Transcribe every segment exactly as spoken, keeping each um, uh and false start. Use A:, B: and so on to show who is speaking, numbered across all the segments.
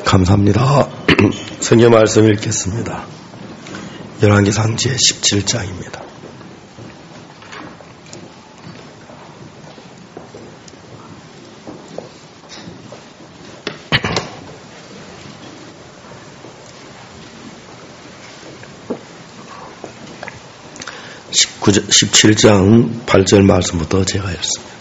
A: 감사합니다. 성경 말씀 읽겠습니다. 열왕기상 제십칠 장입니다. 십칠 장 팔 절 말씀부터 제가 읽습니다.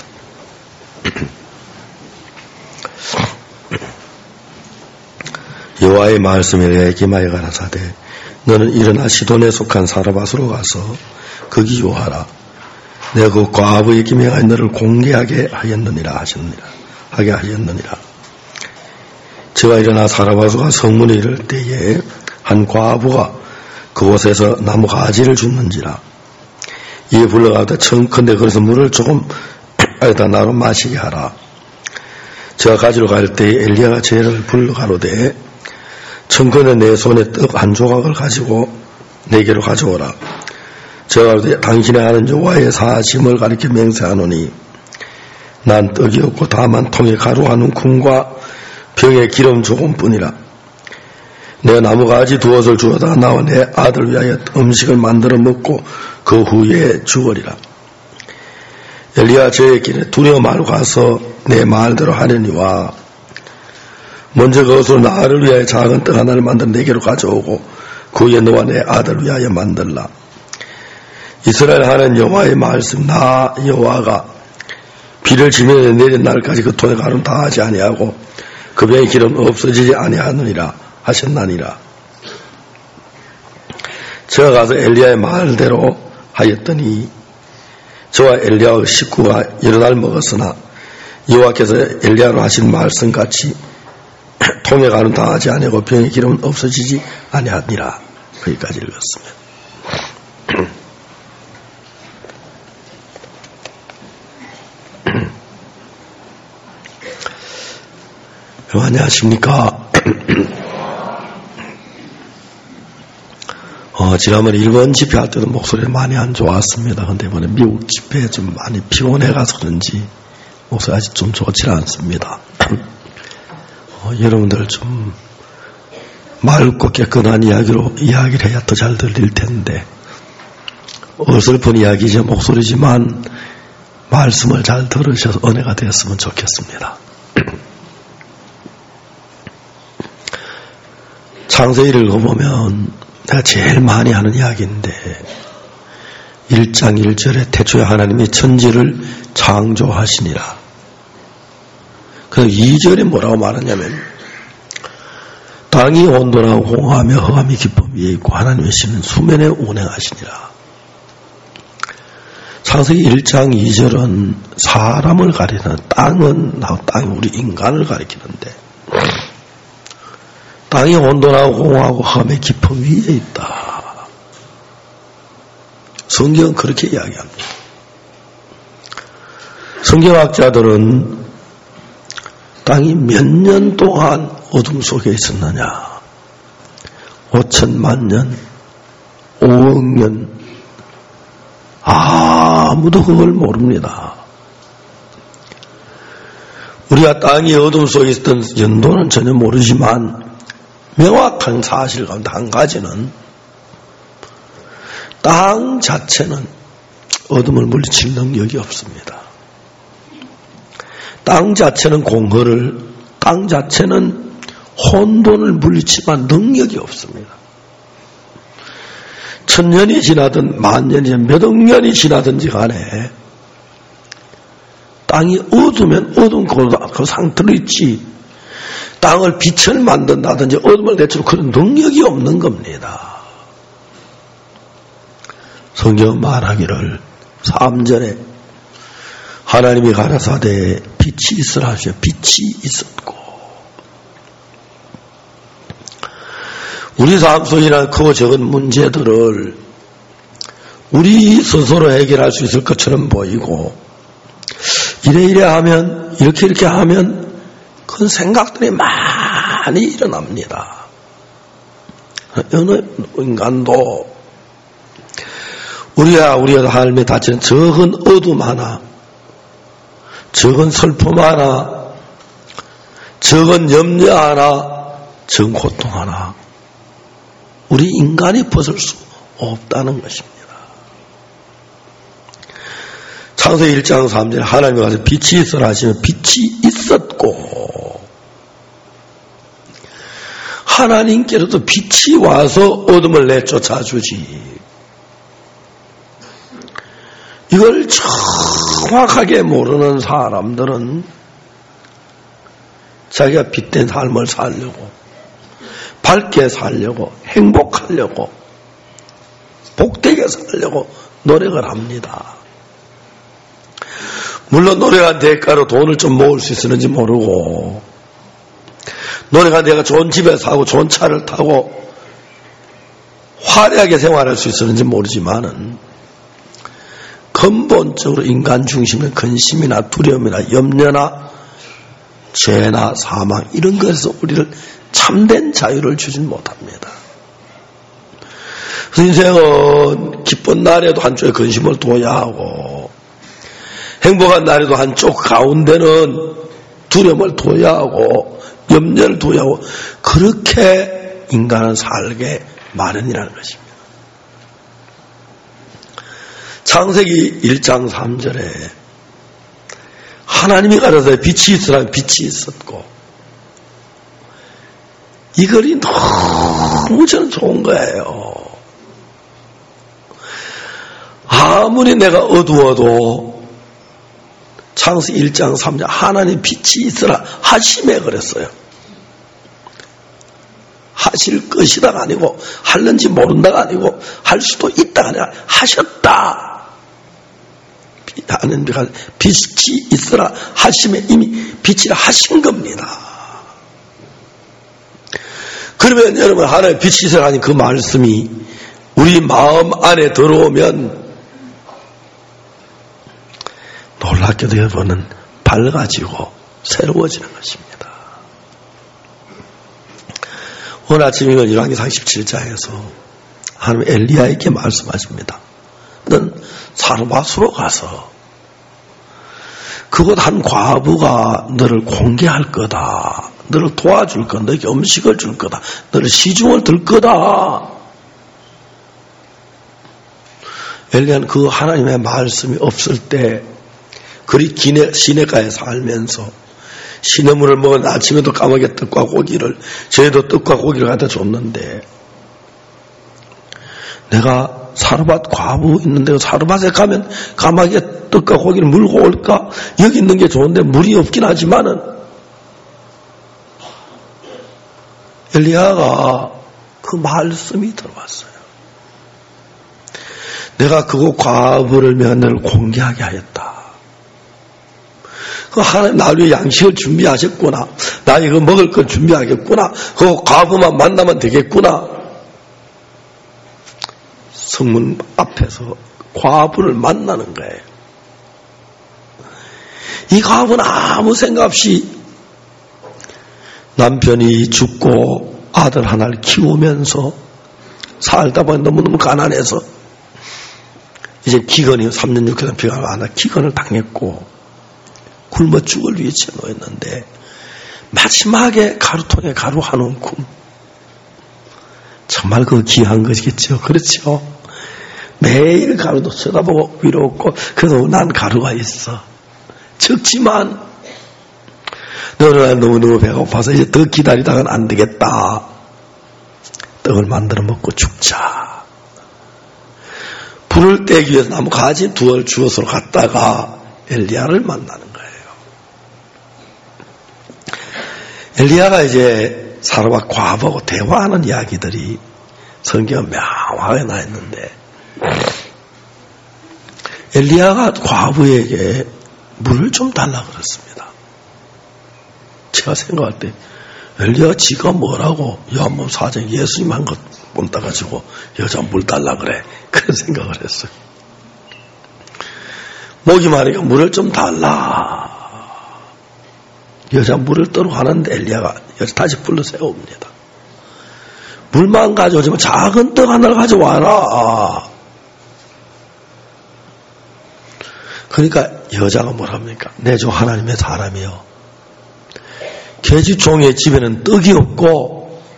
A: 여호와의 말씀이 내게 임하여 가라사대 너는 일어나 시돈에 속한 사르밧으로 가서 거기 요하라. 내가 그 과부에게 명하여 너를 공개하게 하였느니라 하셨느니라 하게 하였느니라. 저가 일어나 사르밧으로 성문에 이를 때에 한 과부가 그곳에서 나무 가지를 줍는지라. 이에 불러가다 청컨대 그래서 물을 조금 에다 나로 마시게 하라. 저가 가지러 갈 때에 엘리야가 저를 불러가로되 청컨대 내 손에 떡 한 조각을 가지고 내게로 가져오라. 저가 가로되 당신의 하는 여호와의 사심을 가리켜 맹세하노니 난 떡이 없고 다만 통에 가루 한 움큼과 병에 기름 조금뿐이라. 내가 나무가지 두엇을 주어다 나와 내 아들 위하여 음식을 만들어 먹고 그 후에 죽으리라. 엘리야 저에게 두려워 말고 가서 내 말대로 하려니와 먼저 그것으로 나를 위하여 작은 떡 하나를 만들어 내게로 가져오고 그 후에 너와 내 아들 위하여 만들라. 이스라엘 하는 여호와의 말씀 나 여호와가 비를 지면에 내린 날까지 그 돈의 가루는 다 하지 아니하고 그 병의 기름 없어지지 아니하느니라 하셨나니라. 제가 가서 엘리야의 말대로 하였더니 저와 엘리야의 식구가 여러 날 먹었으나 여호와께서 엘리야로 하신 말씀같이 통에 가는 당하지 아니하고 병의 기름은 없어지지 아니하니라. 거기까지 읽었습니다. 여러분 안녕하십니까? 어, 지난번에 일본 집회할 때도 목소리가 많이 안 좋았습니다. 근데 이번에 미국 집회에 좀 많이 피곤해가서 그런지 목소리가 아직 좀 좋지 않습니다. 어, 여러분들 좀 맑고 깨끗한 이야기로 이야기를 해야 더 잘 들릴 텐데 어설픈 이야기죠. 목소리지만 말씀을 잘 들으셔서 은혜가 되었으면 좋겠습니다. 창세기를 읽어보면 내가 제일 많이 하는 이야기인데 일 장 일 절에 태초에 하나님이 천지를 창조하시니라. 그래서 이 절에 뭐라고 말하냐면 땅이 온돈하고 공허하며 흑암이 깊음 위에 있고 하나님의 신은 수면에 운행하시니라. 창세기 일 장 이 절은 사람을 가리키는 땅은 땅이 우리 인간을 가리키는데 땅이 온돈하고 공허하고 흑암의 깊음 위에 있다. 성경은 그렇게 이야기합니다. 성경학자들은 땅이 몇 년 동안 어둠 속에 있었느냐? 오천만 년, 오억 년, 아무도 그걸 모릅니다. 우리가 땅이 어둠 속에 있었던 연도는 전혀 모르지만 명확한 사실 가운데 한 가지는 땅 자체는 어둠을 물리칠 능력이 없습니다. 땅 자체는 공허를, 땅 자체는 혼돈을 물리치만 능력이 없습니다. 천년이 지나든 만년이 몇억 년이 지나든지 간에 땅이 어두면 어두운 그 상태로 있지 땅을 빛을 만든다든지 어둠을 내치는 그런 능력이 없는 겁니다. 성경 말하기를 삼 절에 하나님이 가라사대 빛이 있으라 하시오. 빛이 있었고 우리 삶 속이나 크고 적은 문제들을 우리 스스로 해결할 수 있을 것처럼 보이고 이래 이래 하면 이렇게 이렇게 하면 그 생각들이 많이 일어납니다. 어느 인간도 우리가 우리가 삶에 닥치는 적은 어둠 하나, 적은 슬픔 하나, 적은 염려 하나, 정 고통 하나 우리 인간이 벗을 수 없다는 것입니다. 창세기 일 장 삼 절에 하나님이 가서 빛이 있으라 하시면 빛이 있었고, 하나님께서도 빛이 와서 어둠을 내쫓아 주지. 이걸 정확하게 모르는 사람들은 자기가 빛된 삶을 살려고, 밝게 살려고, 행복하려고, 복되게 살려고 노력을 합니다. 물론 노력한 대가로 돈을 좀 모을 수 있었는지 모르고, 노력한 내가 좋은 집에 사고 좋은 차를 타고 화려하게 생활할 수 있었는지 모르지만은 근본적으로 인간 중심의 근심이나 두려움이나 염려나 죄나 사망 이런 것에서 우리를 참된 자유를 주진 못합니다. 인생은 기쁜 날에도 한쪽에 근심을 둬야 하고, 행복한 날에도 한쪽 가운데는 두려움을 둬야 하고, 염려를 둬야 하고, 그렇게 인간은 살게 마련이라는 것입니다. 창세기 일 장 삼 절에 하나님이 가라사대 빛이 있으라면 빛이 있었고, 이 글이 너무 저는 좋은 거예요. 아무리 내가 어두워도 창세기 일 장 삼 절 하나님 빛이 있으라 하심에 그랬어요. 하실 것이다가 아니고, 할는지 모른다가 아니고, 할 수도 있다가 아니라 하셨다. 하나님께서 빛이 있으라 하심에 이미 빛이라 하신 겁니다. 그러면 여러분, 하나님 빛이 있으라 하니 그 말씀이 우리 마음 안에 들어오면 놀랍게도 여러분은 밝아지고 새로워지는 것입니다. 오늘 아침 이건 열왕기 삼십칠 장에서 하나님 엘리야에게 말씀하십니다. 넌 사르밧으로 가서 그곳 한 과부가 너를 공개할 거다. 너를 도와줄 거다. 너에게 음식을 줄 거다. 너를 시중을 들 거다. 엘리야는 그 하나님의 말씀이 없을 때 그리 기내, 시내가에 살면서 시냇물을 먹은 아침에도 까마귀 떡과 고기를, 저희도 떡과 고기를 갖다 줬는데, 내가 사르밧 과부 있는데 사르밧에 가면 까마귀 떡과 고기를 물고 올까? 여기 있는 게 좋은데 물이 없긴 하지만은, 엘리야가 그 말씀이 들어왔어요. 내가 그곳 과부를 위한 너를 공개하게 하였다. 그 하나님 나를 위해 양식을 준비하셨구나. 나에게 그 먹을 걸 준비하겠구나. 그 과부만 만나면 되겠구나. 성문 앞에서 과부를 만나는 거예요. 이 과부는 아무 생각 없이 남편이 죽고 아들 하나를 키우면서 살다 보니 너무너무 가난해서 이제 기근이 삼 년 육 개월 비가 안 와 기근을 당했고 굶어 죽을 위치에 놓였는데 마지막에 가루통에 가루 한 움큼, 정말 그 귀한 것이겠죠. 그렇죠. 매일 가루도 쳐다보고 위로웠고, 그래도 난 가루가 있어. 적지만 너는 너무너무 배고파서 이제 더 기다리다가는 안 되겠다. 떡을 만들어 먹고 죽자. 불을 떼기 위해서 나무 가지 두얼 주워서 갔다가 엘리야를 만나는 거예요. 엘리야가 이제 사르밧 과부하고 대화하는 이야기들이 성경에 명확하게 나 있는데, 엘리야가 과부에게 물을 좀 달라 그랬습니다. 제가 생각할 때 엘리야 지가 뭐라고, 야, 뭐 사정 예수님 한 것 본따 가지고 여자 물 달라 그래, 그런 생각을 했어요. 목이 마르니까 물을 좀 달라. 여자 물을 떠러 가는데 엘리야가 여자 다시 불러 세웁니다. 물만 가져오지만 작은 떡 하나를 가져와라. 그러니까 여자가 뭐랍니까? 내 주 하나님의 사람이요, 계집종의 집에는 떡이 없고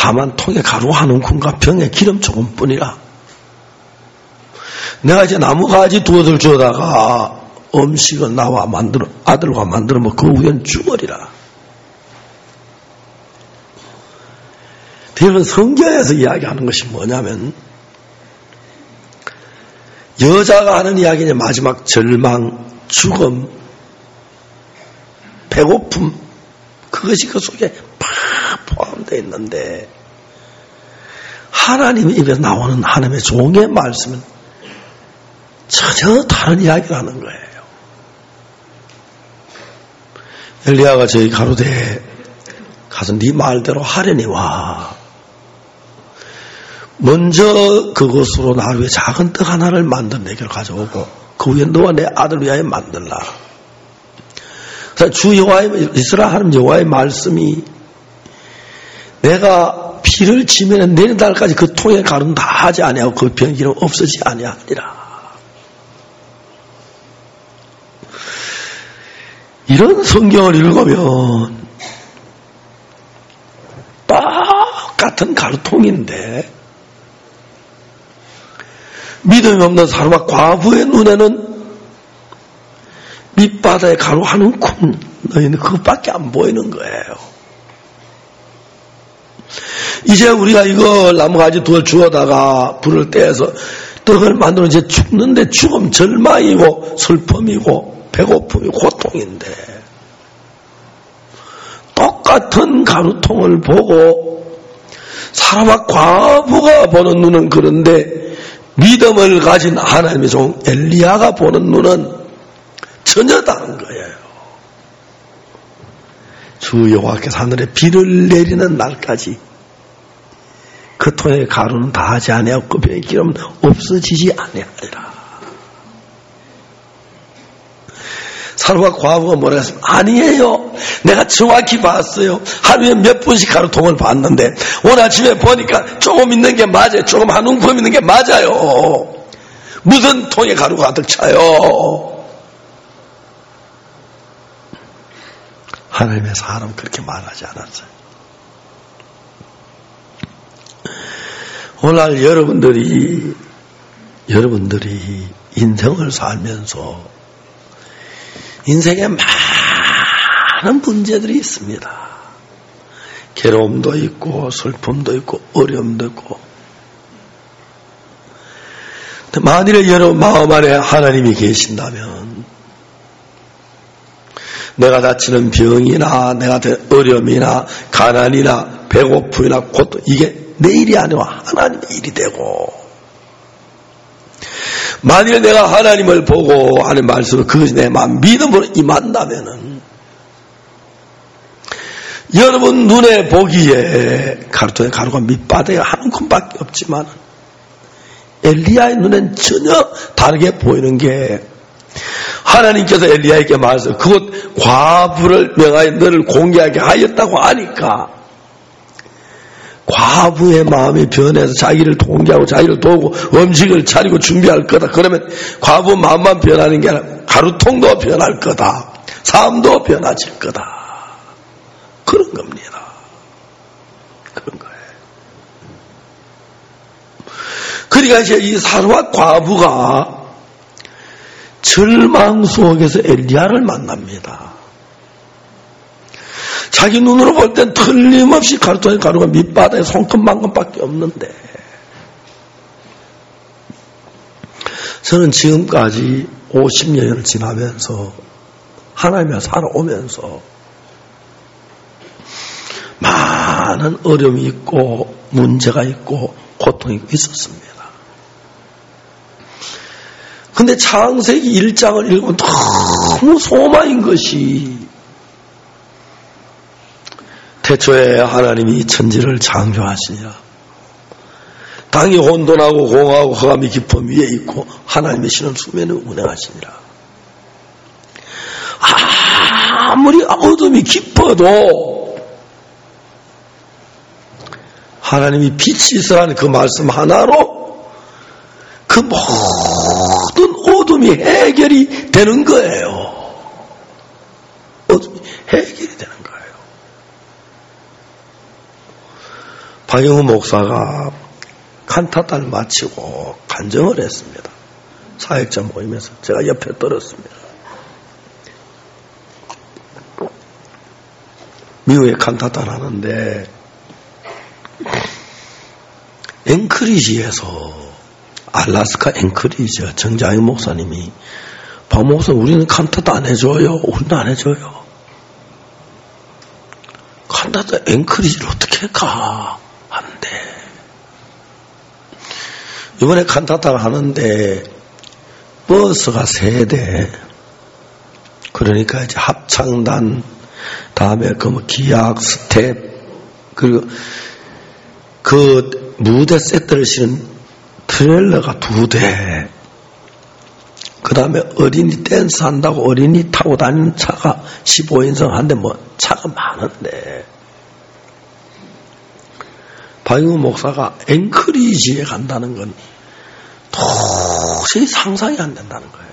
A: 다만 통에 가루 한 움큼과 병에 기름 조금뿐이라. 내가 이제 나무가지 두어들 주어다가 음식을 나와 만들어 아들과 만들어 뭐 그 후엔 죽으리라. 여러분, 성경에서 이야기하는 것이 뭐냐면 여자가 하는 이야기는 마지막 절망, 죽음, 배고픔, 그것이 그 속에 팍 포함되어 있는데 하나님 입에서 나오는 하나님의 종의 말씀은 전혀 다른 이야기를 하는 거예요. 엘리야가 저희 가로대에 가서 네 말대로 하려니 와. 먼저 그것으로 나를 위해 작은 떡 하나를 만든 내게로 가져오고 그 위에 너와 내 아들 위하여 만들라. 주 여호와의 이스라엘 하나님 여호와의 말씀이 내가 피를 치면 내일날까지 그 통에 가루는 다 하지 아니하고 그 병기는 없어지지 아니하리라. 이런 성경을 읽으면 똑같은 가루통인데 믿음이 없는 사람과 과부의 눈에는 밑바닥에 가루 한 움큼 너희는 그것밖에 안 보이는 거예요. 이제 우리가 이거 나무가지 두어 주워다가 불을 떼서 떡을 만들어 이제 죽는데 죽음 절망이고 슬픔이고 배고픔이고 고통인데 똑같은 가루통을 보고 사람과 과부가 보는 눈은 그런데 믿음을 가진 하나님의 종 엘리야가 보는 눈은 전혀 다른 거예요. 주 여호와께서 하늘에 비를 내리는 날까지 그 통에 가루는 다 하지 아니하고 그 병의 기름은 없어지지 아니하리라. 사람과 과부가 뭐라 했습니까? 아니에요. 내가 정확히 봤어요. 하루에 몇 분씩 가루통을 봤는데 오늘 아침에 보니까 조금 있는 게 맞아요. 조금 한 움큼 있는 게 맞아요. 무슨 통에 가루가 가득 차요. 하나님의 사람은 그렇게 말하지 않았어요. 오늘 여러분들이 여러분들이 인생을 살면서 인생에 많은 문제들이 있습니다. 괴로움도 있고 슬픔도 있고 어려움도 있고. 만일에 여러분 마음 안에 하나님이 계신다면 내가 다치는 병이나 내가 어려움이나 가난이나 배고픔이나 고통 이게 내 일이 아니라 하나님의 일이 되고 만일 내가 하나님을 보고 하는 말씀을 그것이 내 마음 믿음으로 임한다면은 여러분 눈에 보기에 가루통에 가루가 밑바닥에 한 움큼밖에 없지만 엘리야의 눈엔 전혀 다르게 보이는 게 하나님께서 엘리야에게 말해서 그곳 과부를 명하여 너를 공개하게 하였다고 하니까 과부의 마음이 변해서 자기를 통제하고 자기를 도우고 음식을 차리고 준비할 거다. 그러면 과부 마음만 변하는 게 아니라 가루통도 변할 거다. 삶도 변화질 거다. 그런 겁니다. 그런 거예요. 그러니까 이제 이 사르와 과부가 절망 속에서 엘리야를 만납니다. 자기 눈으로 볼 땐 틀림없이 가루통에 가루가 밑바닥에 손끝만큼밖에 없는데 저는 지금까지 오십 년을 지나면서 하나님을 살아오면서 많은 어려움이 있고 문제가 있고 고통이 있었습니다. 근데 창세기 일 장을 읽으면 너무 소망인 것이 태초에 하나님이 천지를 창조하시니라. 땅이 혼돈하고 공하고 흑암이 깊음 위에 있고 하나님의 신은 수면을 운행하시니라. 아무리 어둠이 깊어도 하나님이 빛이 있으라는 그 말씀 하나로 그 모든 어둠이 해결이 되는 거예요. 어둠이 해결이 되는 거예요. 박영우 목사가 칸타타를 마치고 간증을 했습니다. 사역자 모임에서 제가 옆에 들었습니다. 미국에 칸타타를 하는데 앵크리지에서, 알라스카 앵크리지 정장희 목사님이, 박 목사 우리는 칸타타 안 해줘요. 우리는 안 해줘요. 칸타타 앵크리지를 어떻게 가? 하는데 이번에 칸타타를 하는데 버스가 세 대, 그러니까 이제 합창단, 다음에 그 뭐 기악, 스텝, 그리고 그 무대 세트를 실은 트레일러가 두 대, 그 다음에 어린이 댄스 한다고 어린이 타고 다니는 차가 십오 인승 한데 뭐 차가 많은데, 박영우 목사가 앵크리지에 간다는 건 도저히 상상이 안 된다는 거예요.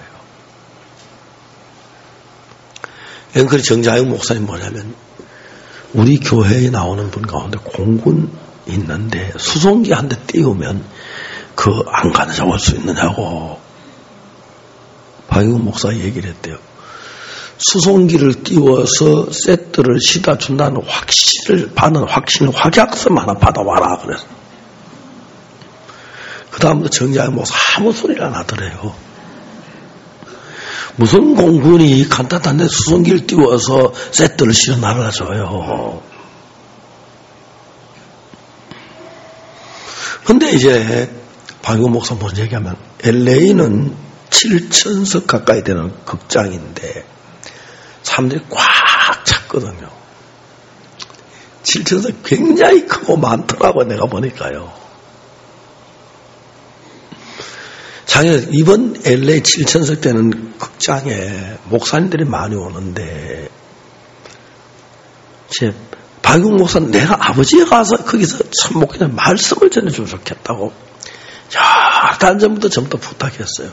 A: 앵크리지 정자영 목사님 뭐냐면, 우리 교회에 나오는 분 가운데 공군 있는데 수송기 한 대 띄우면 그 안 가져올 수 있느냐고 박영우 목사 얘기를 했대요. 수송기를 띄워서 세트를 시다 준다는 확신을 받는 확신 확약서 하나 받아와라 그래서. 그 다음부터 정자영 목사 아무 소리를 안 하더래요. 무슨 공군이 간단한데 수송기를 띄워서 세트를 실어 날라줘요. 근데 이제 박영우 목사 뭔 얘기하면, 엘에이는 칠천석 가까이 되는 극장인데 사람들이 꽉 찼거든요. 칠천석 굉장히 크고 많더라고 내가 보니까요. 작년에 이번 엘에이 칠천석 되는 극장에 목사님들이 많이 오는데, 제 박용 목사는 내가 아버지에 가서 거기서 참 목사님 말씀을 전해주면 좋겠다고 여러 달 전부터 전부터 부탁했어요.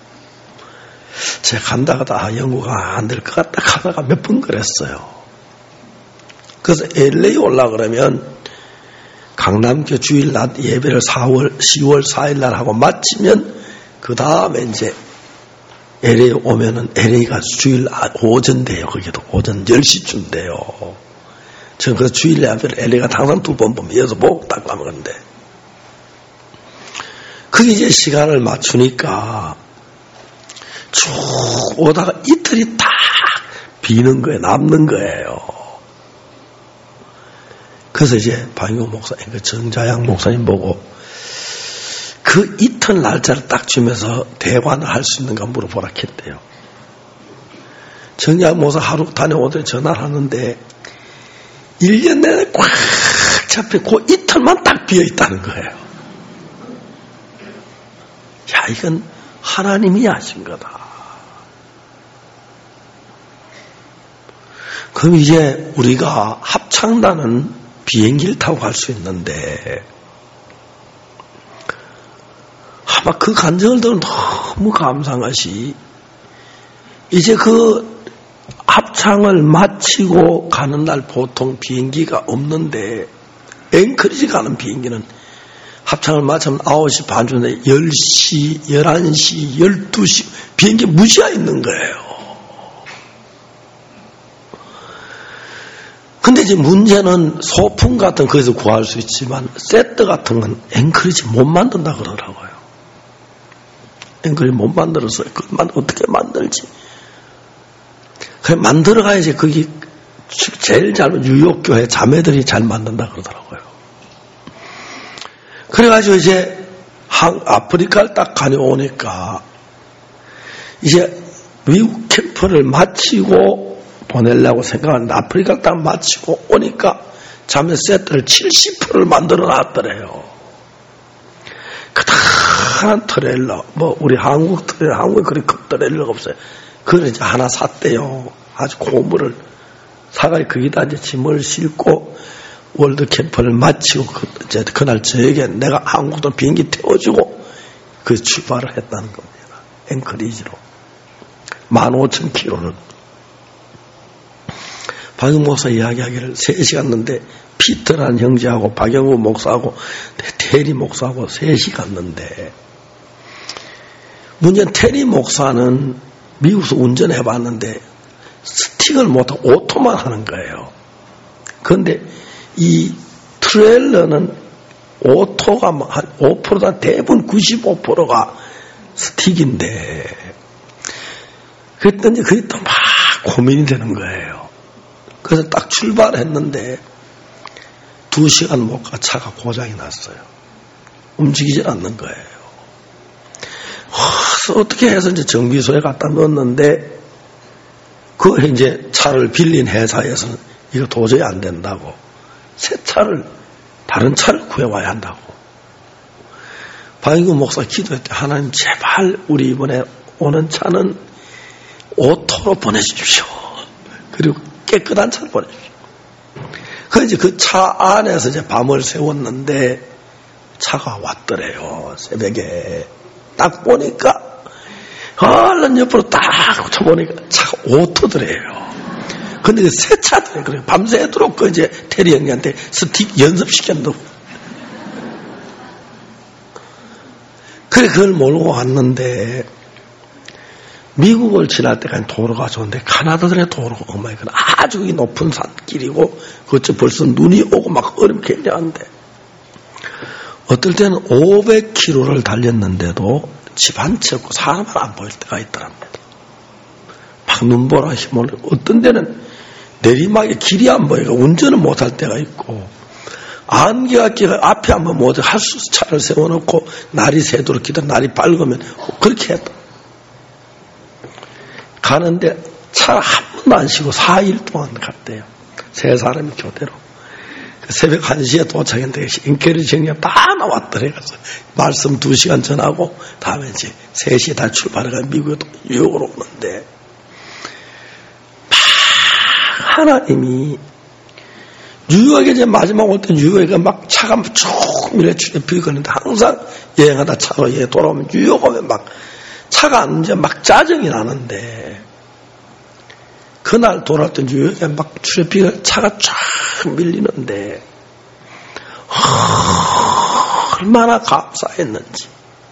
A: 제가 간다 가다 아, 연구가 안 될 것 같다 하다가 몇 번 그랬어요. 그래서 엘에이 올라 그러면 강남교 주일 낮 예배를 사월, 시월 사일 날 하고 마치면 그 다음에 이제 엘에이 오면은 엘에이가 주일 오전 돼요. 거기도 오전 열 시쯤 돼요. 저는 그 주일 예배를 엘에이가 항상 두 번 보면 여기서 보고 딱 가면 건데, 그게 이제 시간을 맞추니까 쭉 오다가 이틀이 딱 비는 거예요. 남는 거예요. 그래서 이제 박영우 목사, 그 정자양 목사님 보고 그 이틀 날짜를 딱 주면서 대관을 할 수 있는가 물어보라 했대요. 정자양 목사 하루 다녀오더니 전화를 하는데 일 년 내내 꽉 잡혀 그 이틀만 딱 비어 있다는 거예요. 야, 이건 하나님이 하신 거다. 그럼 이제 우리가 합창단은 비행기를 타고 갈 수 있는데, 아마 그 간증을 들으면 너무 감사한 것이, 이제 그 합창을 마치고 가는 날 보통 비행기가 없는데, 앵커리지 가는 비행기는 합창을 마치면 아홉 시 반 전에 열 시, 열한 시, 열두 시 비행기 무시하 있는 거예요. 근데 이제 문제는 소품 같은 거기서 구할 수 있지만 세트 같은 건 앵커리지 못 만든다 그러더라고요. 앵커리지 못 만들어서 그것만 어떻게 만들지? 그냥 만들어가야지. 거기 제일 잘 뉴욕교회 자매들이 잘 만든다 그러더라고요. 그래가지고 이제 한 아프리카를 딱 다녀오니까 이제 미국 캠프를 마치고 보내려고 생각하는데 아프리카 딱 마치고 오니까 자매 세트를 칠십 퍼센트를 만들어 놨더래요. 크다란 트레일러, 뭐 우리 한국 트레일러, 한국에 그리 큰 트레일러가 없어요. 그걸 이제 하나 샀대요. 아주 고물을 사가지고 거기다 이제 짐을 싣고 월드 캠프를 마치고 그, 이제 그날 저녁에 내가 한국도 비행기 태워주고 그 출발을 했다는 겁니다. 앵커리지로 만 오천 킬로미터를 박영우 목사 이야기하기를 셋이 갔는데 피터라는 형제하고 박영우 목사하고 테리 목사하고 셋이 갔는데 문제는 테리 목사는 미국에서 운전해봤는데 스틱을 못하고 오토만 하는 거예요. 그런데 이 트레일러는 오토가 한 오 퍼센트다 대부분 구십오 퍼센트가 스틱인데 그랬더니 그게 또 막 고민이 되는 거예요. 그래서 딱 출발했는데 두 시간 못 가 차가 고장이 났어요. 움직이질 않는 거예요. 그래서 어떻게 해서 이제 정비소에 갖다 넣었는데 그 이제 차를 빌린 회사에서는 이거 도저히 안 된다고 새 차를 다른 차를 구해와야 한다고. 박영우 목사 기도했대. 하나님 제발 우리 이번에 오는 차는 오토로 보내주십시오. 그리고 깨끗한 차를 보내주십시오. 그 이제 그 차 안에서 이제 밤을 새웠는데 차가 왔더래요. 새벽에 딱 보니까 얼른 옆으로 딱 쳐보니까 차가 오토더래요. 근데 그 새 차더래요. 그래 밤새도록 그 이제 테리 형님한테 스틱 연습시켰는데 그래 그걸 몰고 왔는데 미국을 지날 때까지 도로가 좋은데 카나다들의 도로가 어마어마해. 아주 높은 산길이고 그것도 벌써 눈이 오고 막 얼음 굉장한데 어떨 때는 오백 킬로미터를 달렸는데도 집 한 채 없고 사람을 안 보일 때가 있더랍니다. 막 눈보라 힘을 어떤 데는 내리막에 길이 안 보이고 운전을 못할 때가 있고 안개가 끼가 앞에 한번 못 할 수 차를 세워놓고 날이 새도록 기다 날이 밝으면 그렇게 했다. 가는데 차 한 번도 안 쉬고 사 일 동안 갔대요. 세 사람이 교대로. 새벽 한 시에 도착했는데 인케리 정리가 다 나왔더래. 그래서 말씀 두 시간 전하고 다음에 이제 세 시에 다 출발해가 미국에 또 뉴욕으로 오는데 막 하나님이 뉴욕에 이제 마지막 올 때 뉴욕에 막 차가 쭉 밀어치게 비거는데 항상 여행하다 차로 여행 돌아오면 뉴욕 오면 막 차가 안 이제 막 짜증이 나는데 그날 돌아올 때 뉴욕에 막 트래픽을 차가 쫙 밀리는데 얼마나 감사했는지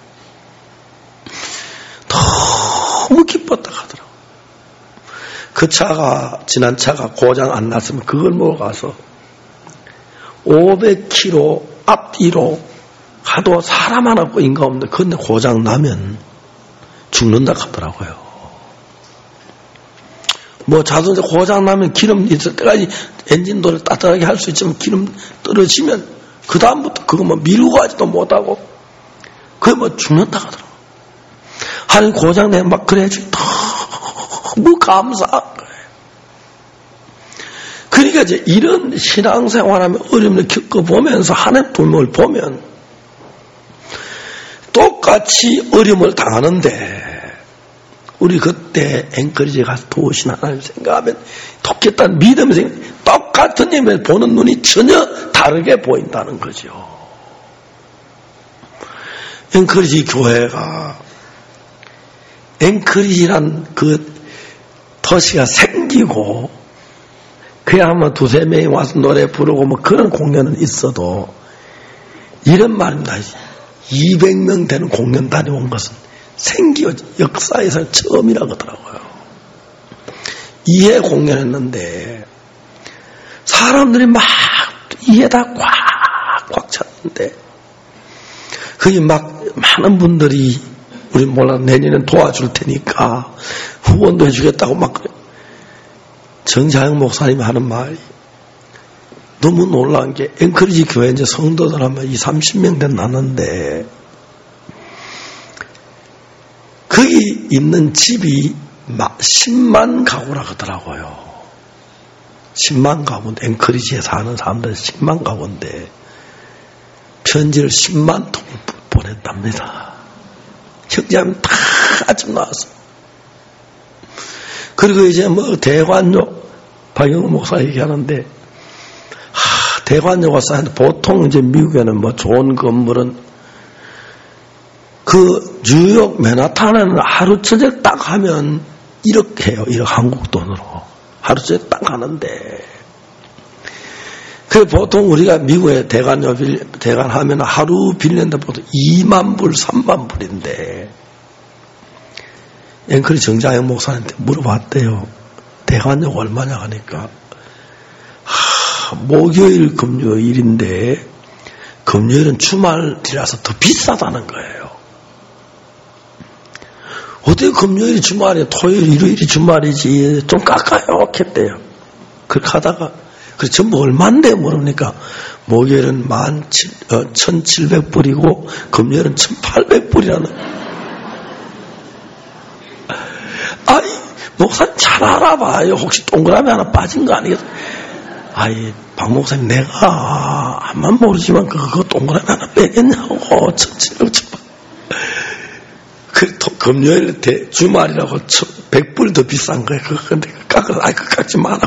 A: 너무 기뻤다 하더라고요. 그 차가 지난 차가 고장 안 났으면 그걸 먹어 가서 오백 킬로미터 앞뒤로 가도 사람 하나 없고 인가 없는데 그런데 고장 나면 죽는다 하더라고요. 뭐 자동차 고장 나면 기름 있을 때까지 엔진도를 따뜻하게 할 수 있지만 기름 떨어지면 그 다음부터 그거 뭐 밀고 가지도 못하고 그게 뭐 죽는다 하더라고요. 하나님 고장 내면 막 그래야지 너무 감사한 거예요. 그러니까 이제 이런 신앙생활하면 어려움을 겪어보면서 하나님 부름을 보면 똑같이 어려움을 당하는데 우리 그때 앵커리지에 가서 도우신 하나님 생각하면 돕겠다는 믿음이 생겨 똑같은 힘을 보는 눈이 전혀 다르게 보인다는 거죠. 앵커리지 교회가 앵커리지란 그 도시가 생기고 그야 뭐 두세 명이 와서 노래 부르고 뭐 그런 공연은 있어도 이런 말입니다. 이백 명 되는 공연 다녀온 것은 생기어 역사에서 처음이라고 하더라고요. 이해 공연했는데 사람들이 막 이해다 꽉꽉 찼는데 거기 막 많은 분들이 우리 몰라 내년엔 도와줄 테니까 후원도 해주겠다고 막 그래. 정자영 목사님이 하는 말이 너무 놀라운 게 앵커리지 교회 이제 성도들 한 이삼십 명 된 나는데 거기 있는 집이 십만 가구라 하더라고요. 십만 가구인데 앵커리지에 사는 사람들 십만 가구인데 편지를 십만 통을 보냈답니다. 형제하면 다 아침 나와서 그리고 이제 뭐 대관료 박영우 목사 얘기하는데 하, 대관료가 쌓이는데 보통 이제 미국에는 뭐 좋은 건물은 그 뉴욕 맨하탄에는 하루 저녁 딱 하면 일억 해요. 일억 한국 돈으로 하루째 딱 가는데. 그 보통 우리가 미국에 대관료 빌, 대관 하면 하루 빌리는데 보통 이만 불, 삼만 불인데. 앵커리 정장영 목사님한테 물어봤대요. 대관료가 얼마냐 하니까. 하, 목요일, 금요일인데, 금요일은 주말이라서 더 비싸다는 거예요. 어떻게 금요일이 주말이야? 토요일, 일요일이 주말이지. 좀 깎아요. 했대요. 그렇게 하다가, 그 전부 얼만데 물으니까, 목요일은 만 천칠백 불이고, 금요일은 천팔백 불이라는. 아이, 목사님 잘 알아봐요. 혹시 동그라미 하나 빠진 거 아니겠어요? 아이, 박 목사님, 내가, 아만 모르지만, 그거 동그라미 하나 빼겠냐고. 천칠백, 천팔백. 그, 또, 금요일 대, 주말이라고 백 불 더 비싼 거야. 그거, 근데, 깎아, 아이, 그 깎지 마라.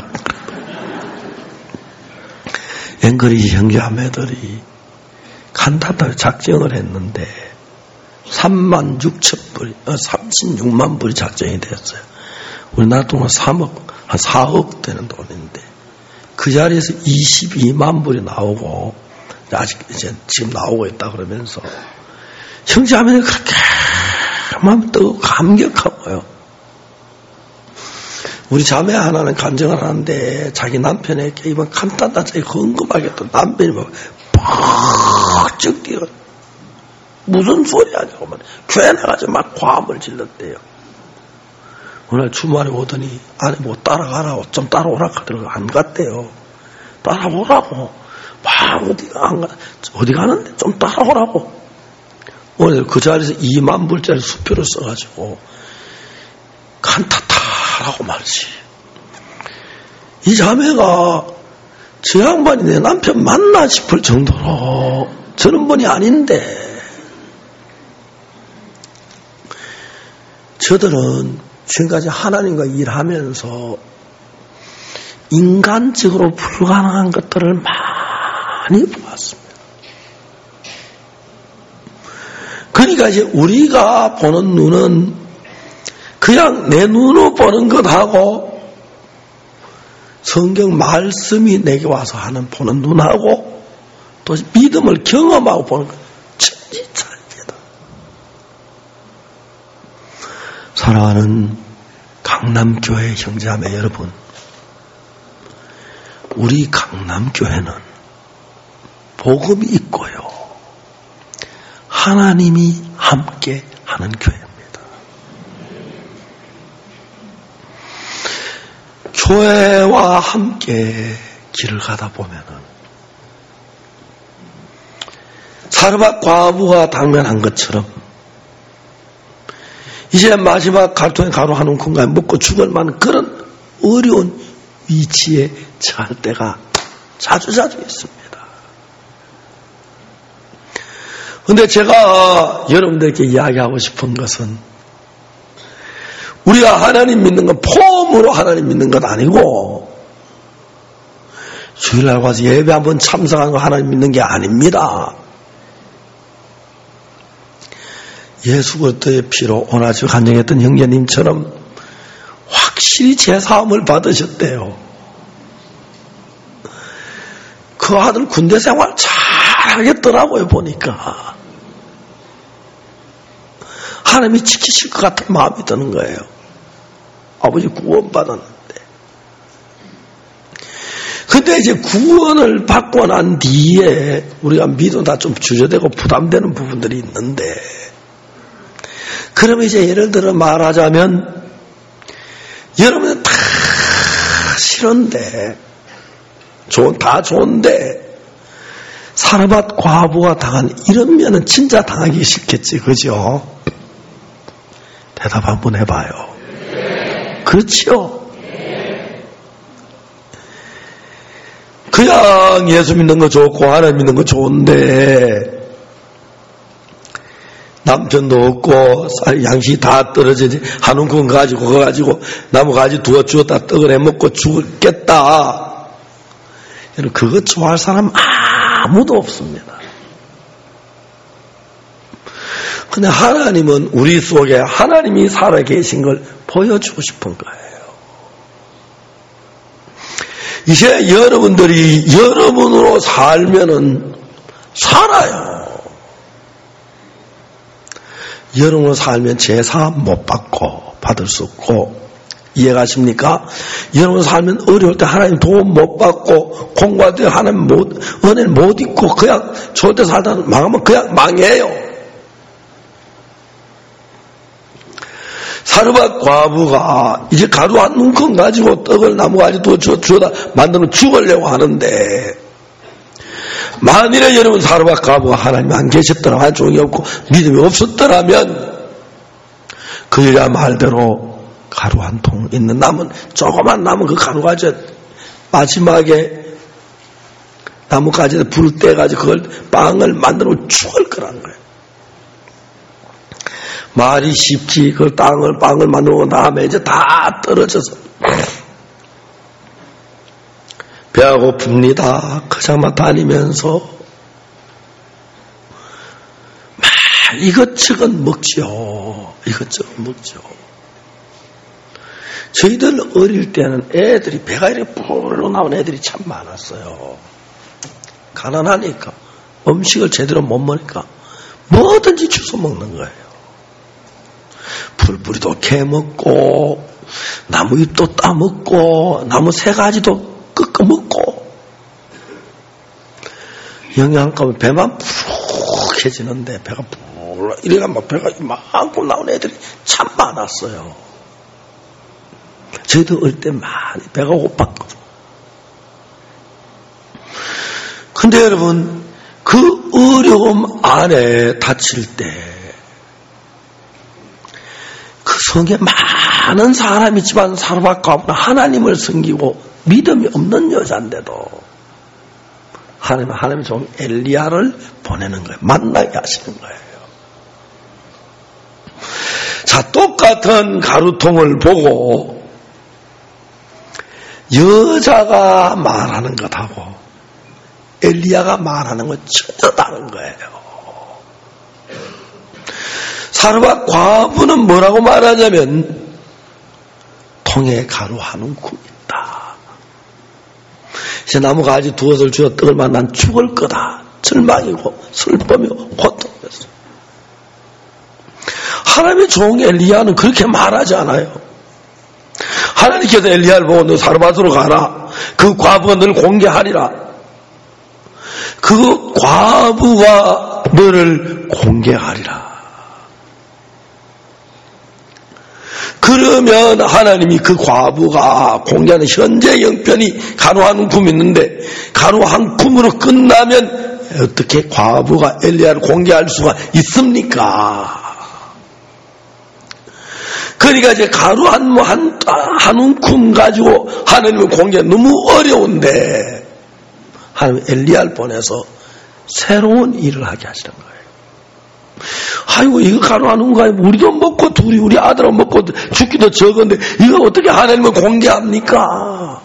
A: 앵거리 형제자매들이 간단하게 작정을 했는데, 삼만 육천 불, 어, 삼십육만 불이 작정이 됐어요. 우리나라 동안 삼억, 한 사억 되는 돈인데, 그 자리에서 이십이만 불이 나오고, 아직 이제 지금 나오고 있다 그러면서, 형제자매는 그렇게 마음 뜨고 감격하고요. 우리 자매 하나는 간증을 하는데, 자기 남편에게 이번 간단한 자기 궁금하게 또 남편이 막, 퍽쩍 뛰어. 무슨 소리 하냐고, 막, 교회 나가서 막 과음을 질렀대요. 오늘 주말에 오더니, 아니, 뭐 따라가라고, 좀 따라오라고 하더라고. 안 갔대요. 따라오라고. 막 어디가, 안 가, 어디 가는데 좀 따라오라고. 오늘 그 자리에서 이만 불짜리 수표를 써가지고, 칸타타라고 말이지. 이 자매가, 저 양반이 내 남편 맞나 싶을 정도로, 저런 분이 아닌데, 저들은 지금까지 하나님과 일하면서 인간적으로 불가능한 것들을 많이 보았습니다. 그러니까 이제 우리가 보는 눈은 그냥 내 눈으로 보는 것하고 성경 말씀이 내게 와서 하는 보는 눈하고 또 믿음을 경험하고 보는 것 천지차이다. 사랑하는 강남교회 형제자매 여러분, 우리 강남교회는 복음이 있고요, 하나님이 함께 하는 교회입니다. 교회와 함께 길을 가다 보면은 사르밧 과부가 당면한 것처럼 이제 마지막 갈통에 가루 한 움큼가에 먹고 죽을 만한 그런 어려운 위치에 처할 때가 자주자주 있습니다. 그런데 제가 여러분들께 이야기하고 싶은 것은 우리가 하나님 믿는 건 폼으로 하나님 믿는 것 아니고 주일날 가서 예배 한번 참석하는 거 하나님 믿는 게 아닙니다. 예수 그리스도의 피로 오나주 간증했던 형제님처럼 확실히 제사함을 받으셨대요. 그 아들 군대 생활 잘 하겠더라고요, 보니까. 하나님이 지키실 것 같은 마음이 드는 거예요. 아버지 구원받았는데. 근데 이제 구원을 받고 난 뒤에 우리가 믿어다 좀 주저되고 부담되는 부분들이 있는데, 그러면 이제 예를 들어 말하자면, 여러분은 다 싫은데, 좋은, 다 좋은데, 사르밧 과부가 당한 이런 면은 진짜 당하기 싫겠지, 그죠? 대답 한번 해봐요. 네. 그렇죠? 네. 그냥 예수 믿는 거 좋고 하나님 믿는 거 좋은데 남편도 없고 양식이 다 떨어지지 한 움큼 가지고 그거 가지고 나무 가지 두어 주었다 떡을 해먹고 죽겠다. 그거 좋아할 사람 아무도 없습니다. 근데 하나님은 우리 속에 하나님이 살아계신 걸 보여주고 싶은 거예요. 이제 여러분들이 여러분으로 살면은 살아요. 여러분으로 살면 제사 못 받고 받을 수 없고, 이해가십니까? 여러분 살면 어려울 때 하나님 도움 못 받고 공부할 때 하나님 못, 은혜를 못 입고 그냥 좋을 때 살다 망하면 그냥 망해요. 사르밧 과부가 이제 가루 한 움큼 가지고 떡을 나무 가지고 주워다 만들면 죽으려고 하는데, 만일에 여러분 사르밧 과부가 하나님 안 계셨더라, 한 종이 없고 믿음이 없었더라면 그 여자 말대로 가루 한 통 있는 남은 조그만 남은 그 가루 가지고 마지막에 나뭇가지에 불을 떼가지고 그걸 빵을 만들고 죽을 거란 거예요. 말이 쉽지, 그 땅을 빵을 만들고 다음에 이제 다 떨어져서 배가 고픕니다. 그장만 다니면서 막 이것저것 먹죠. 이것저것 먹죠. 저희들 어릴 때는 애들이 배가 이렇게 뿔로 나온 애들이 참 많았어요. 가난하니까 음식을 제대로 못 먹으니까 뭐든지 주워 먹는 거예요. 풀뿌리도 캐먹고 나무 잎도 따먹고 나무 새 가지도 꺾어 먹고, 영양가면 배만 푹해지는데 배가 푹 이래가 막 배가 많고 나온 애들이 참 많았어요. 저희도 어릴 때 많이 배가 고팠거든요. 근데 여러분, 그 어려움 안에 다칠 때, 그 성에 많은 사람이 있지만 사르밧 과부는 하나님을 섬기고 믿음이 없는 여자인데도 하나님은 하나님의 종 엘리야를 보내는 거예요. 만나게 하시는 거예요. 자, 똑같은 가루통을 보고 여자가 말하는 것하고 엘리야가 말하는 건 전혀 다른 거예요. 사르밧 과부는 뭐라고 말하냐면 통에 가루 한 움큼 있다. 이제 나무 가지 두엇을 주어 떡을 만난 죽을 거다. 절망이고 슬픔이고 고통이었어. 하나님의 종 엘리야는 그렇게 말하지 않아요. 하나님께서 엘리야를 보고 너 사르밧으로 가라. 그 과부가 너를 공개하리라. 그 과부가 너를 공개하리라. 그러면 하나님이 그 과부가 공개하는 현재 형편이 가루 한 움큼 있는데, 가루 한 쿰으로 끝나면 어떻게 과부가 엘리야를 공개할 수가 있습니까? 그러니까 이제 가루 한, 한, 한 움큼 가지고 하나님을 공개하기 너무 어려운데, 하나님 엘리야를 보내서 새로운 일을 하게 하시는 거예요. 아이고, 이거 가루 한 움큼, 우리도 먹고, 둘이, 우리 아들은 먹고, 죽기도 적은데, 이거 어떻게 하나님을 공개합니까?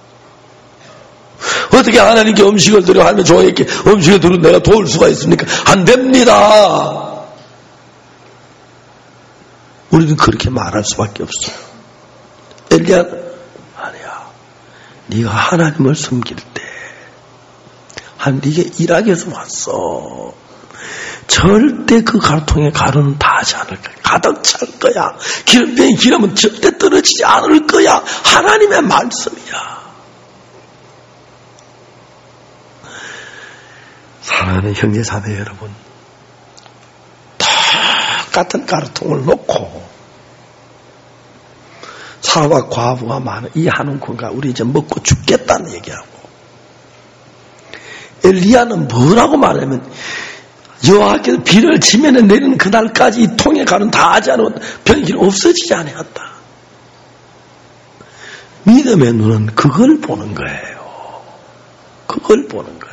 A: 어떻게 하나님께 음식을 드려, 하나님 종에게 음식을 드려 내가 도울 수가 있습니까? 안 됩니다. 우리는 그렇게 말할 수밖에 없어요. 엘리야는 아니야. 네가 하나님을 섬길 때, 한 네게 일하기 위해서 왔어. 절대 그 가루통에 가루는 다 하지 않을 거야. 가득 찰 거야. 기름병에 기름은 절대 떨어지지 않을 거야. 하나님의 말씀이야. 사랑하는 형제 자매 여러분, 똑같은 가루통을 놓고 사르밧 과부가 많은 이 한 움큼과 우리 이제 먹고 죽겠다는 얘기하고, 엘리야는 뭐라고 말하면 여호와께서 비를 지면에 내리는 그날까지 이 통에 가루는 다 하지 않으면 병기는 없어지지 않았다. 믿음의 눈은 그걸 보는 거예요. 그걸 보는 거예요.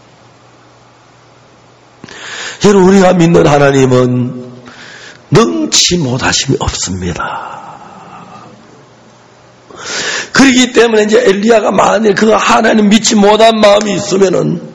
A: 여러분, 우리가 믿는 하나님은 능치 못하심이 없습니다. 그렇기 때문에 이제 엘리야가 만일 그 하나님 믿지 못한 마음이 있으면은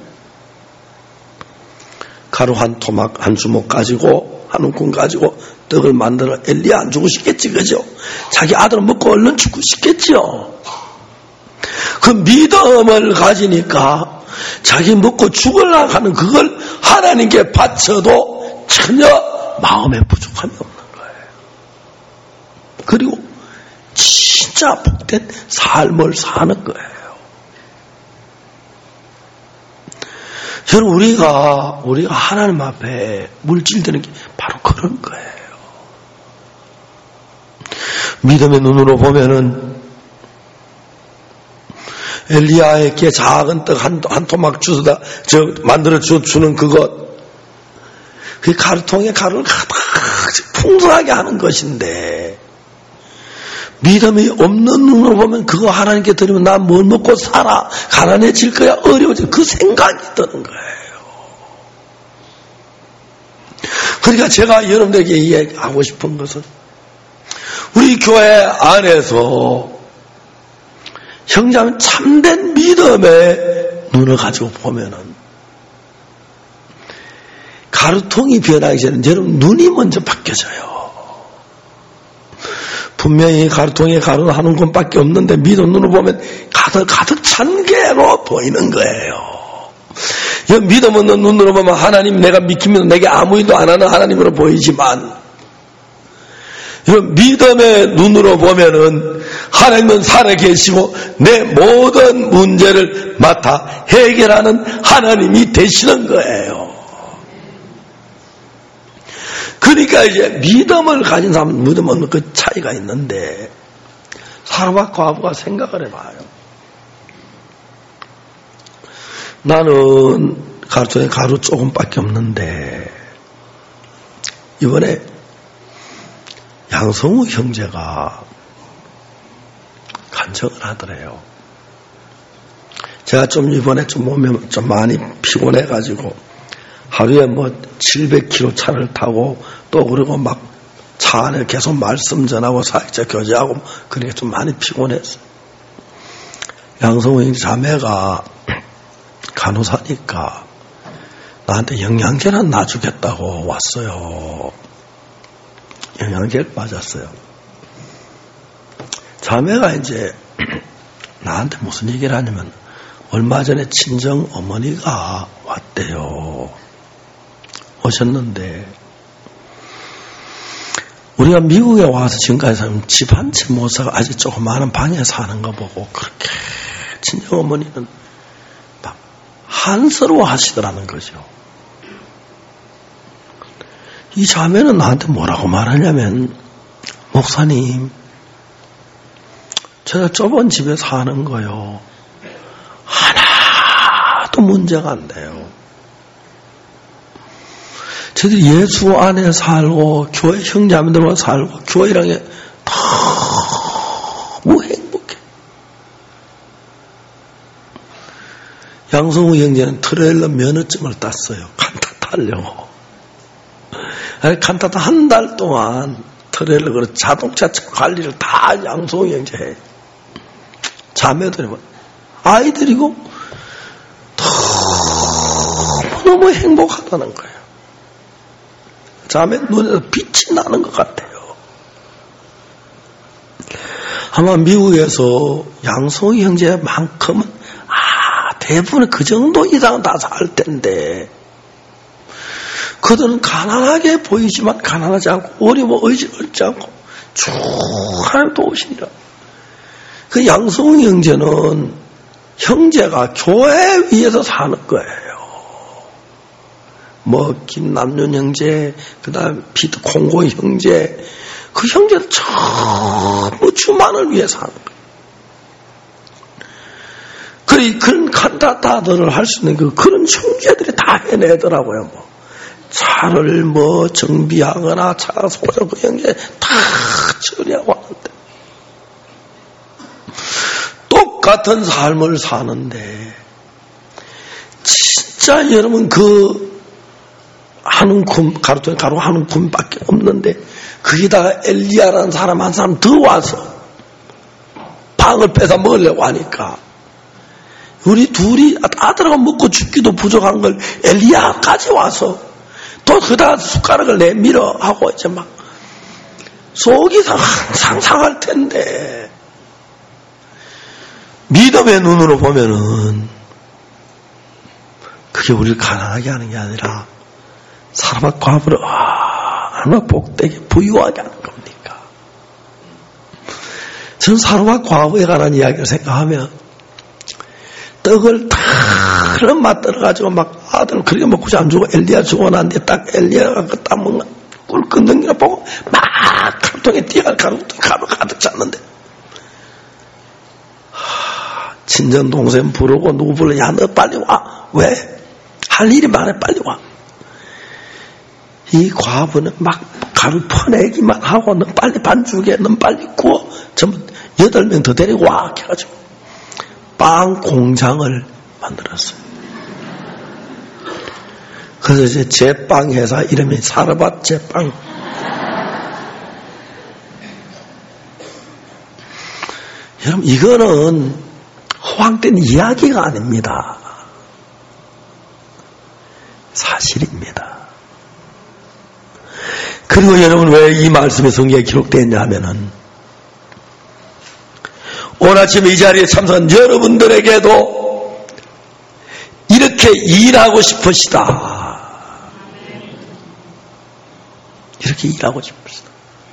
A: 가루 한 토막, 한 주먹 가지고, 한 움큼 가지고 떡을 만들어 엘리야 안 주고 싶겠지, 그죠? 자기 아들은 먹고 얼른 죽고 싶겠죠? 그 믿음을 가지니까 자기 먹고 죽으려고 하는 그걸 하나님께 바쳐도 전혀 마음에 부족함이 없는 거예요. 그리고 진짜 복된 삶을 사는 거예요. 여러분, 우리가, 우리가 하나님 앞에 물질되는 게 바로 그런 거예요. 믿음의 눈으로 보면은 엘리야에게 작은 떡 한, 한 토막 주다, 저, 만들어 주, 주는 그것, 그 가루통에 가루를 가득 풍성하게 하는 것인데, 믿음이 없는 눈으로 보면 그거 하나님께 드리면 나 뭘 먹고 살아? 가난해질 거야? 어려워질 거야? 그 생각이 드는 거예요. 그러니까 제가 여러분들에게 이야기하고 싶은 것은 우리 교회 안에서 형제는 참된 믿음의 눈을 가지고 보면은 가루통이 변하기 전에 여러분 눈이 먼저 바뀌어져요. 분명히 가루통에 가루 한 움큼밖에 없는데 믿음 눈을 보면 가득 가득 찬 게로 보이는 거예요. 믿음 없는 눈으로 보면 하나님 내가 믿기면 내게 아무 일도 안 하는 하나님으로 보이지만 믿음의 눈으로 보면은 하나님은 살아계시고 내 모든 문제를 맡아 해결하는 하나님이 되시는 거예요. 그러니까 이제 믿음을 가진 사람은 믿음 없는 그 차이가 있는데 사람과 과부가 생각을 해봐요. 나는 가루통에 가루 조금밖에 없는데 이번에 양성우 형제가 간청을 하더래요. 제가 좀 이번에 좀 몸이 좀 많이 피곤해가지고 하루에 뭐 칠백 킬로미터 차를 타고 또 그리고 막 차 안에 계속 말씀 전하고 사역자 교제하고 그러니까 좀 많이 피곤했어요. 양성우 형제 자매가 간호사니까 나한테 영양제는 놔주겠다고 왔어요. 영양제를 맞았어요. 자매가 이제 나한테 무슨 얘기를 하냐면 얼마 전에 친정 어머니가 왔대요. 오셨는데 우리가 미국에 와서 지금까지 집 한 채 못 사고 아직 조그마한 방에 사는 거 보고 그렇게 친정 어머니는 막 한스러워 하시더라는 거죠. 이 자매는 나한테 뭐라고 말하냐면 목사님 제가 좁은 집에 사는 거요. 하나도 문제가 안 돼요. 저들이 예수 안에 살고 교회 형제자매들과 살고 교회랑 게 너무 행복해. 양성우 형제는 트레일러 면허증을 땄어요. 칸타 타려고. 칸타타 한 달 동안 트레일러 자동차 관리를 다 양성우 형제 해. 자매들이 아이들이고 너무 행복하다는 거예요. 자매 눈에서 빛이 나는 것 같아요. 아마 미국에서 양성우 형제만큼은 아 대부분 그 정도 이상은 다 살 텐데 그들은 가난하게 보이지만 가난하지 않고 어리면 의지하지 않고 쭉 하나님 도우시니라. 그 양성우 형제는 형제가 교회 위에서 사는 거예요. 뭐 김남윤 형제, 그다음 피트 콩고 형제, 그 형제는 전부 주만을 위해 사는 거예요. 그리 그런 칸타타들을 할 수 있는 그 그런 형제들이 다 해내더라고요. 뭐 차를 뭐 정비하거나 차가 소장 그 형제 다 처리하고 하는데 똑같은 삶을 사는데 진짜 여러분 그 한 움큼 가루통에 가루 한 움큼밖에 없는데 거기다가 엘리야라는 사람 한 사람 더 와서 방을 뺏어 먹으려고 하니까 우리 둘이 아들하고 먹고 죽기도 부족한 걸 엘리야까지 와서 또 그다가 숟가락을 내밀어 하고 이제 막 속이 항상 상할 텐데 믿음의 눈으로 보면은 그게 우리를 가난하게 하는 게 아니라 사람과 과부를 얼마나 복되게 부유하게 하는 겁니까? 저는 사람과 과부에 관한 이야기를 생각하면 떡을 다 맛들어가지고 막 아들 그렇게 먹고 안 주고 엘리야 주고 난 뒤에 딱 엘리야가 그 딱 먹는 꿀 끊는 거 보고 막 가루통에 뛰어갈 가루, 가루 가득 찼는데 하, 친정 동생 부르고 누구 불러 야 너 빨리 와. 왜? 할 일이 많아 빨리 와. 이 과부는 막 가루 퍼내기만 하고 너 빨리 반죽에 너 빨리 구워 전부 여덟 명 더 데리고 와 해가지고 빵 공장을 만들었어요. 그래서 이제 제빵 회사 이름이 사르밧 제빵. 여러분 이거는 허황된 이야기가 아닙니다. 사실입니다. 그리고 여러분 왜 이 말씀이 성경에 기록되어 있냐 하면은 오늘 아침 이 자리에 참석한 여러분들에게도 이렇게 일하고 싶으시다. 이렇게 일하고 싶으시다.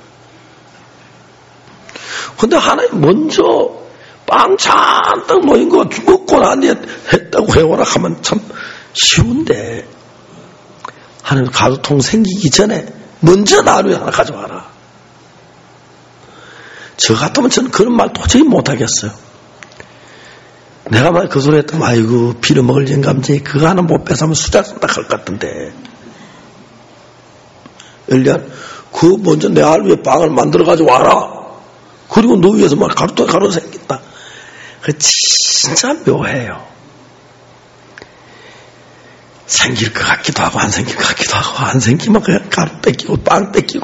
A: 근데 하나님 먼저 빵 잔뜩 모인 거 먹고 난 뒤에 했다고 해오라 하면 참 쉬운데 하나님 가루통 생기기 전에 먼저 나를 하나 가져와라. 저 같으면 저는 그런 말 도저히 못하겠어요. 내가 말 그 소리 했다면 아이고 빌어먹을 영감쟁이 그거 하나 못 뺏으면 수작 쓴다 할 것 같던데 엘리야 그 먼저 내 알 위에 빵을 만들어 가지고 와라. 그리고 너 위에서 막 가루통 가루 생긴다. 그 진짜 묘해요. 생길 것 같기도 하고 안 생길 것 같기도 하고 안 생기면 그냥 가루 뺏기고 빵 뺏기고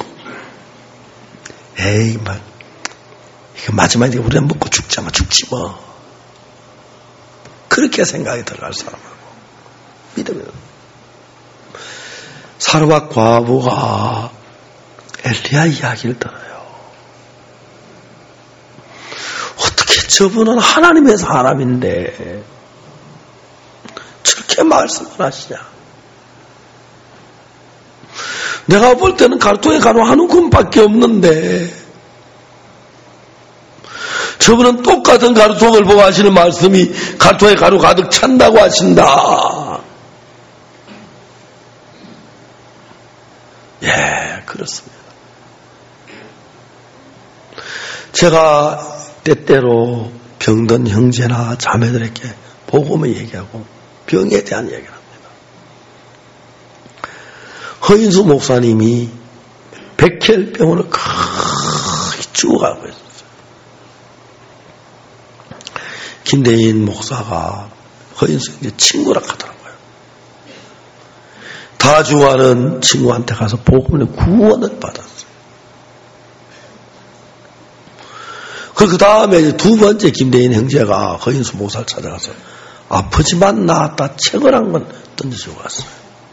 A: 에이 막 이거 마지막에 우리가 먹고 죽자면 죽지 뭐 그렇게 생각이 들어갈 사람하고 믿으면 사르밧 과부가 엘리야 이야기를 들어요. 어떻게 저분은 하나님의 사람인데 저렇게 말씀을 하시냐. 내가 볼 때는 가루통에 가루 한 움큼밖에 없는데 저분은 똑같은 가루통을 보고 하시는 말씀이 가루통에 가루 가득 찬다고 하신다. 예, 그렇습니다. 제가 때때로 병든 형제나 자매들에게 복음을 얘기하고 병에 대한 얘기를 합니다. 허인수 목사님이 백혈병으로 크게 죽어가고 있었어요. 김대인 목사가 허인수 형제 친구라 하더라고요. 다 죽어가는 친구한테 가서 복음의 구원을 받았어요. 그 다음에 두 번째 김대인 형제가 허인수 목사를 찾아가서 아프지만 나았다 책을 한 권 던져주고 갔어요.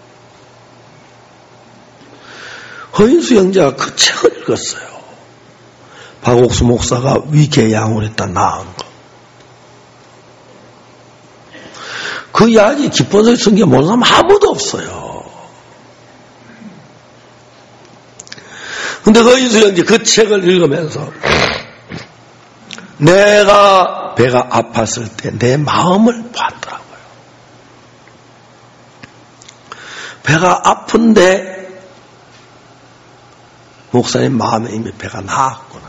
A: 허인수 형제가 그 책을 읽었어요. 박옥수 목사가 위궤양을 했다 나은 거. 그 이야기 기뻐서 성경 모르는 사람 아무도 없어요. 근데 허인수 형제 그 책을 읽으면서 내가 배가 아팠을 때 내 마음을 봤더라고요. 배가 아픈데 목사님 마음에 이미 배가 나았구나.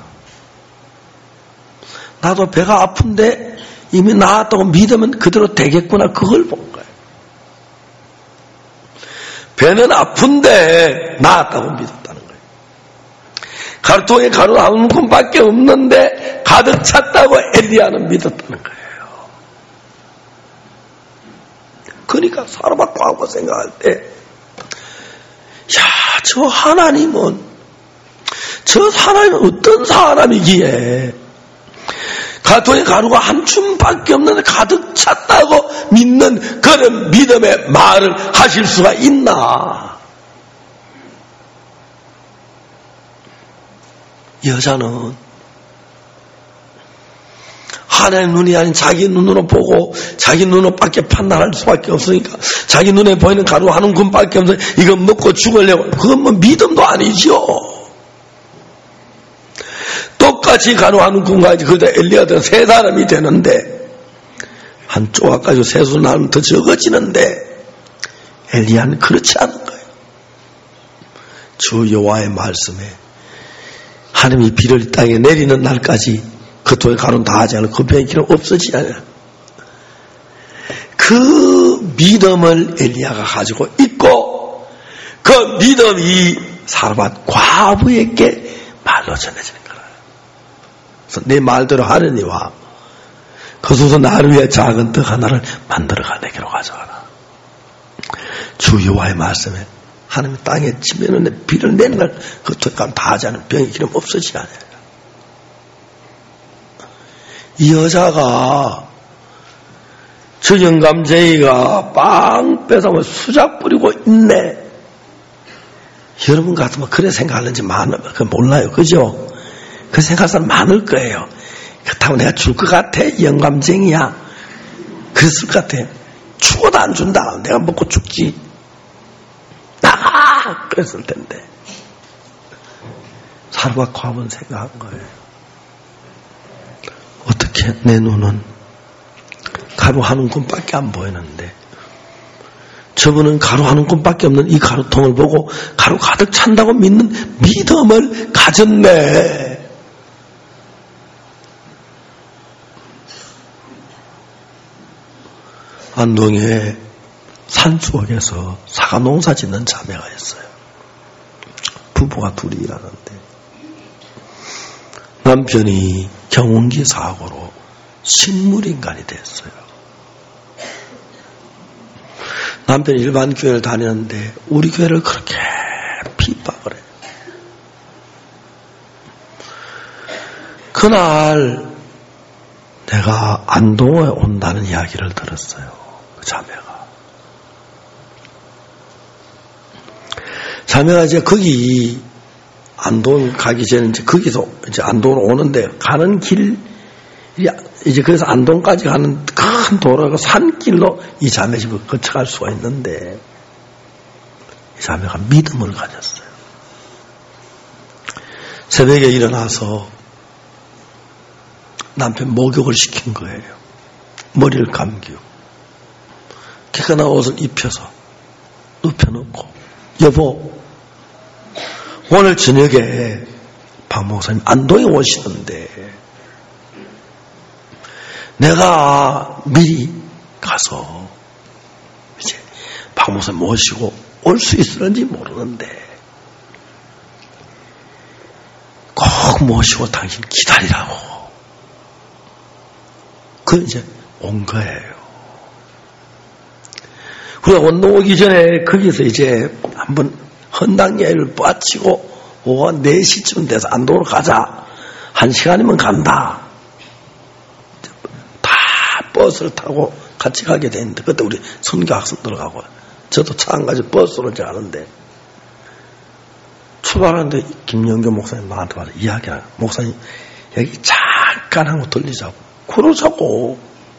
A: 나도 배가 아픈데 이미 나았다고 믿으면 그대로 되겠구나. 그걸 본 거예요. 배는 아픈데 나았다고 믿었다는 거예요. 가루통에 가루 한 움큼밖에 없는데 가득 찼다고 엘리야는 믿었다는 거예요. 그러니까 사르밧 과부 생각할 때, 야, 저 하나님은, 저 하나님은 어떤 사람이기에, 가루통에 가루가 한 줌밖에 없는데 가득 찼다고 믿는 그런 믿음의 말을 하실 수가 있나? 여자는 하나의 눈이 아닌 자기 눈으로 보고 자기 눈으로 밖에 판단할 수밖에 없으니까 자기 눈에 보이는 가루 한 움큼밖에 없어서 이거 먹고 죽으려고. 그건 뭐 믿음도 아니죠. 똑같이 가루 한 움큼 가지고 그다 엘리야들은 세 사람이 되는데 한 조각 가지고 세수 나면 더 적어지는데 엘리야는 그렇지 않은 거예요. 주 여호와의 말씀에 하나님이 비를 땅에 내리는 날까지 그 토에 가루는 다 하지 않고 그 병의 기름 없어지지 않아요. 그 믿음을 엘리야가 가지고 있고 그 믿음이 사르밧 과부에게 말로 전해지는 거예요. 그래서 내 말대로 하려니와 거기서 나를 위해 작은 떡 하나를 만들어가 내게로 가져가라. 주 여호와의 말씀에 하나님이 땅에 치면은 비를 내는 날 그 토에 가루 다 하지 않은 병의 기름 없어지지 않아요. 이 여자가 저 영감쟁이가 빵 뺏어서 수작 부리고 있네. 여러분 같으면 그래 생각하는지 많을, 그 몰라요. 그죠? 그 생각하는 사람 많을 거예요. 그렇다고 내가 줄 것 같아? 영감쟁이야. 그랬을 것 같아. 죽어도 안 준다. 내가 먹고 죽지. 나가! 그랬을 텐데. 사르밧 과부는 생각한 거예요. 어떻게 내 눈은 가루 한 움큼밖에 안 보이는데 저분은 가루 한 움큼밖에 없는 이 가루통을 보고 가루 가득 찬다고 믿는 믿음을 가졌네. 안동에 산속에서 사과 농사 짓는 자매가 있어요. 부부가 둘이 일하는데 남편이 경운기 사고로 식물인간이 됐어요. 남편이 일반 교회를 다니는데 우리 교회를 그렇게 핍박을 해요. 그날 내가 안동에 온다는 이야기를 들었어요. 그 자매가. 자매가 이제 거기 안동 가기 전에 이제 거기서 이제 안동으로 오는데 가는 길, 이제 그래서 안동까지 가는 큰 도로가 산길로 이 자매 집을 거쳐갈 수가 있는데 이 자매가 믿음을 가졌어요. 새벽에 일어나서 남편 목욕을 시킨 거예요. 머리를 감기고. 깨끗한 옷을 입혀서 눕혀놓고 여보 오늘 저녁에 박 목사님 안동에 오시는데 내가 미리 가서 이제 박 목사님 모시고 올 수 있을는지 모르는데 꼭 모시고 당신 기다리라고. 그 이제 온 거예요. 우리가 원동 오기 전에 거기서 이제 한번 헌당예를 빠치고 오후 네 시쯤 돼서 안동으로 가자. 한 시간이면 간다. 다 버스를 타고 같이 가게 됐는데 그때 우리 선교 학생 들어가고 저도 차 안 가지고 버스로 이제 가는데 출발하는데 김영교 목사님 나한테 와서 이야기하라. 목사님 여기 잠깐 하고 들리자고. 그러자고.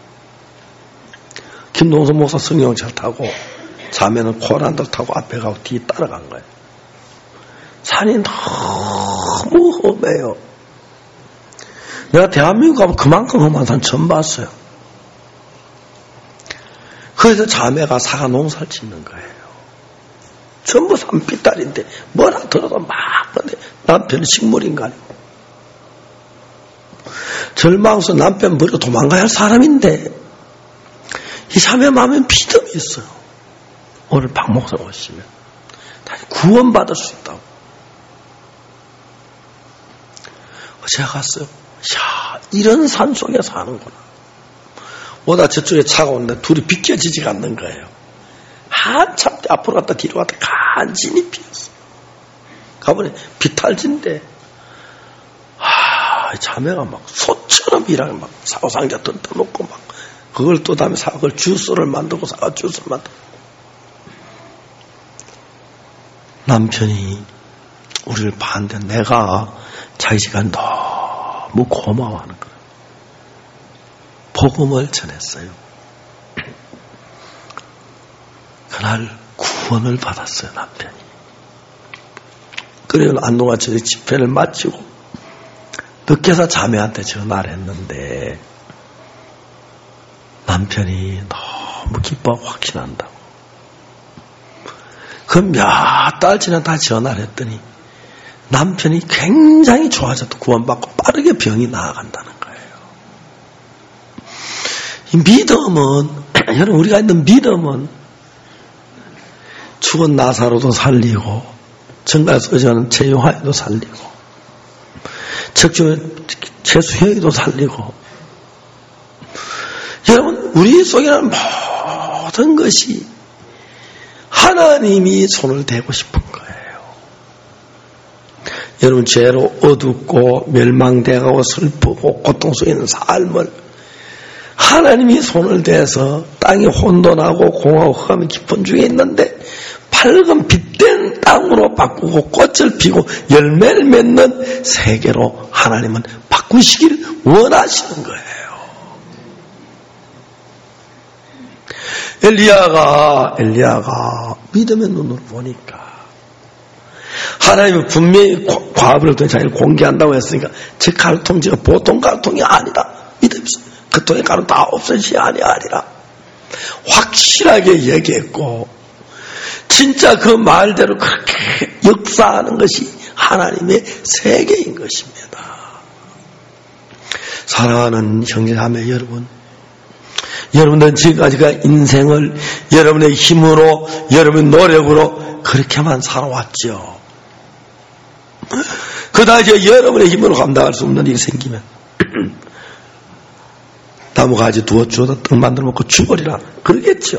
A: 김동선 목사 승용차 타고 자매는 코란도 타고 앞에 가고 뒤에 따라간 거예요. 산이 너무 험해요. 내가 대한민국 가면 그만큼 험한 산 처음 봤어요. 그래서 자매가 사과 농사를 짓는 거예요. 전부 산비탈인데 뭐라 들어도 막 근데 남편은 식물인간이고 절망해서 남편 버리고 도망가야 할 사람인데 이 자매 마음에 믿음이 있어요. 오늘 박 목사 오시면 다시 구원받을 수 있다고. 제가 갔어요. 야, 이런 산 속에 사는구나. 오다 저쪽에 차가 오는데 둘이 비껴지지가 않는 거예요. 한참 앞으로 갔다 뒤로 갔다 간신히 피었어. 가보니 비탈진데, 아, 자매가 막 소처럼 일하게 막 사과상자 던져놓고 막 그걸 또 다음에 사과 주스를 만들고 사과 주스를 만들고. 남편이 우리를 봤는데 내가 자기 시간 너무 고마워하는 거예요. 복음을 전했어요. 그날 구원을 받았어요, 남편이. 그래요, 안동아처리 집회를 마치고 늦게서 자매한테 전화를 했는데 남편이 너무 기뻐하고 확신한다고. 그 몇 달 지나 다 전화를 했더니 남편이 굉장히 좋아져도 구원받고 빠르게 병이 나아간다는 거예요. 이 믿음은, 여러분, 우리가 있는 믿음은 죽은 나사로도 살리고 정갈에서 의지하는 최용화에도 살리고 척추 최수형에도 살리고, 여러분, 우리 속에는 모든 것이 하나님이 손을 대고 싶은 거예요. 여러분, 죄로 어둡고 멸망되고 슬프고 고통 속에 있는 삶을 하나님이 손을 대서 땅이 혼돈하고 공허하고 흑암이 깊은 중에 있는데 밝은 빛된 땅으로 바꾸고 꽃을 피고 열매를 맺는 세계로 하나님은 바꾸시길 원하시는 거예요. 엘리야가 엘리야가 믿음의 눈으로 보니까 하나님은 분명히 과업을 통해 자기를 공개한다고 했으니까 저 가루통지가 보통 가루통이 아니다. 믿음이 그 통에 가루 다 없어지지 아니하리라. 확실하게 얘기했고 진짜 그 말대로 그렇게 역사하는 것이 하나님의 세계인 것입니다. 사랑하는 형제자매 여러분, 여러분들은 지금까지가 인생을 여러분의 힘으로, 여러분의 노력으로 그렇게만 살아왔죠. 그다지 여러분의 힘으로 감당할 수 없는 일이 생기면 나무가지 두어 주어도 떡 만들어 먹고 죽으리라 그러겠죠.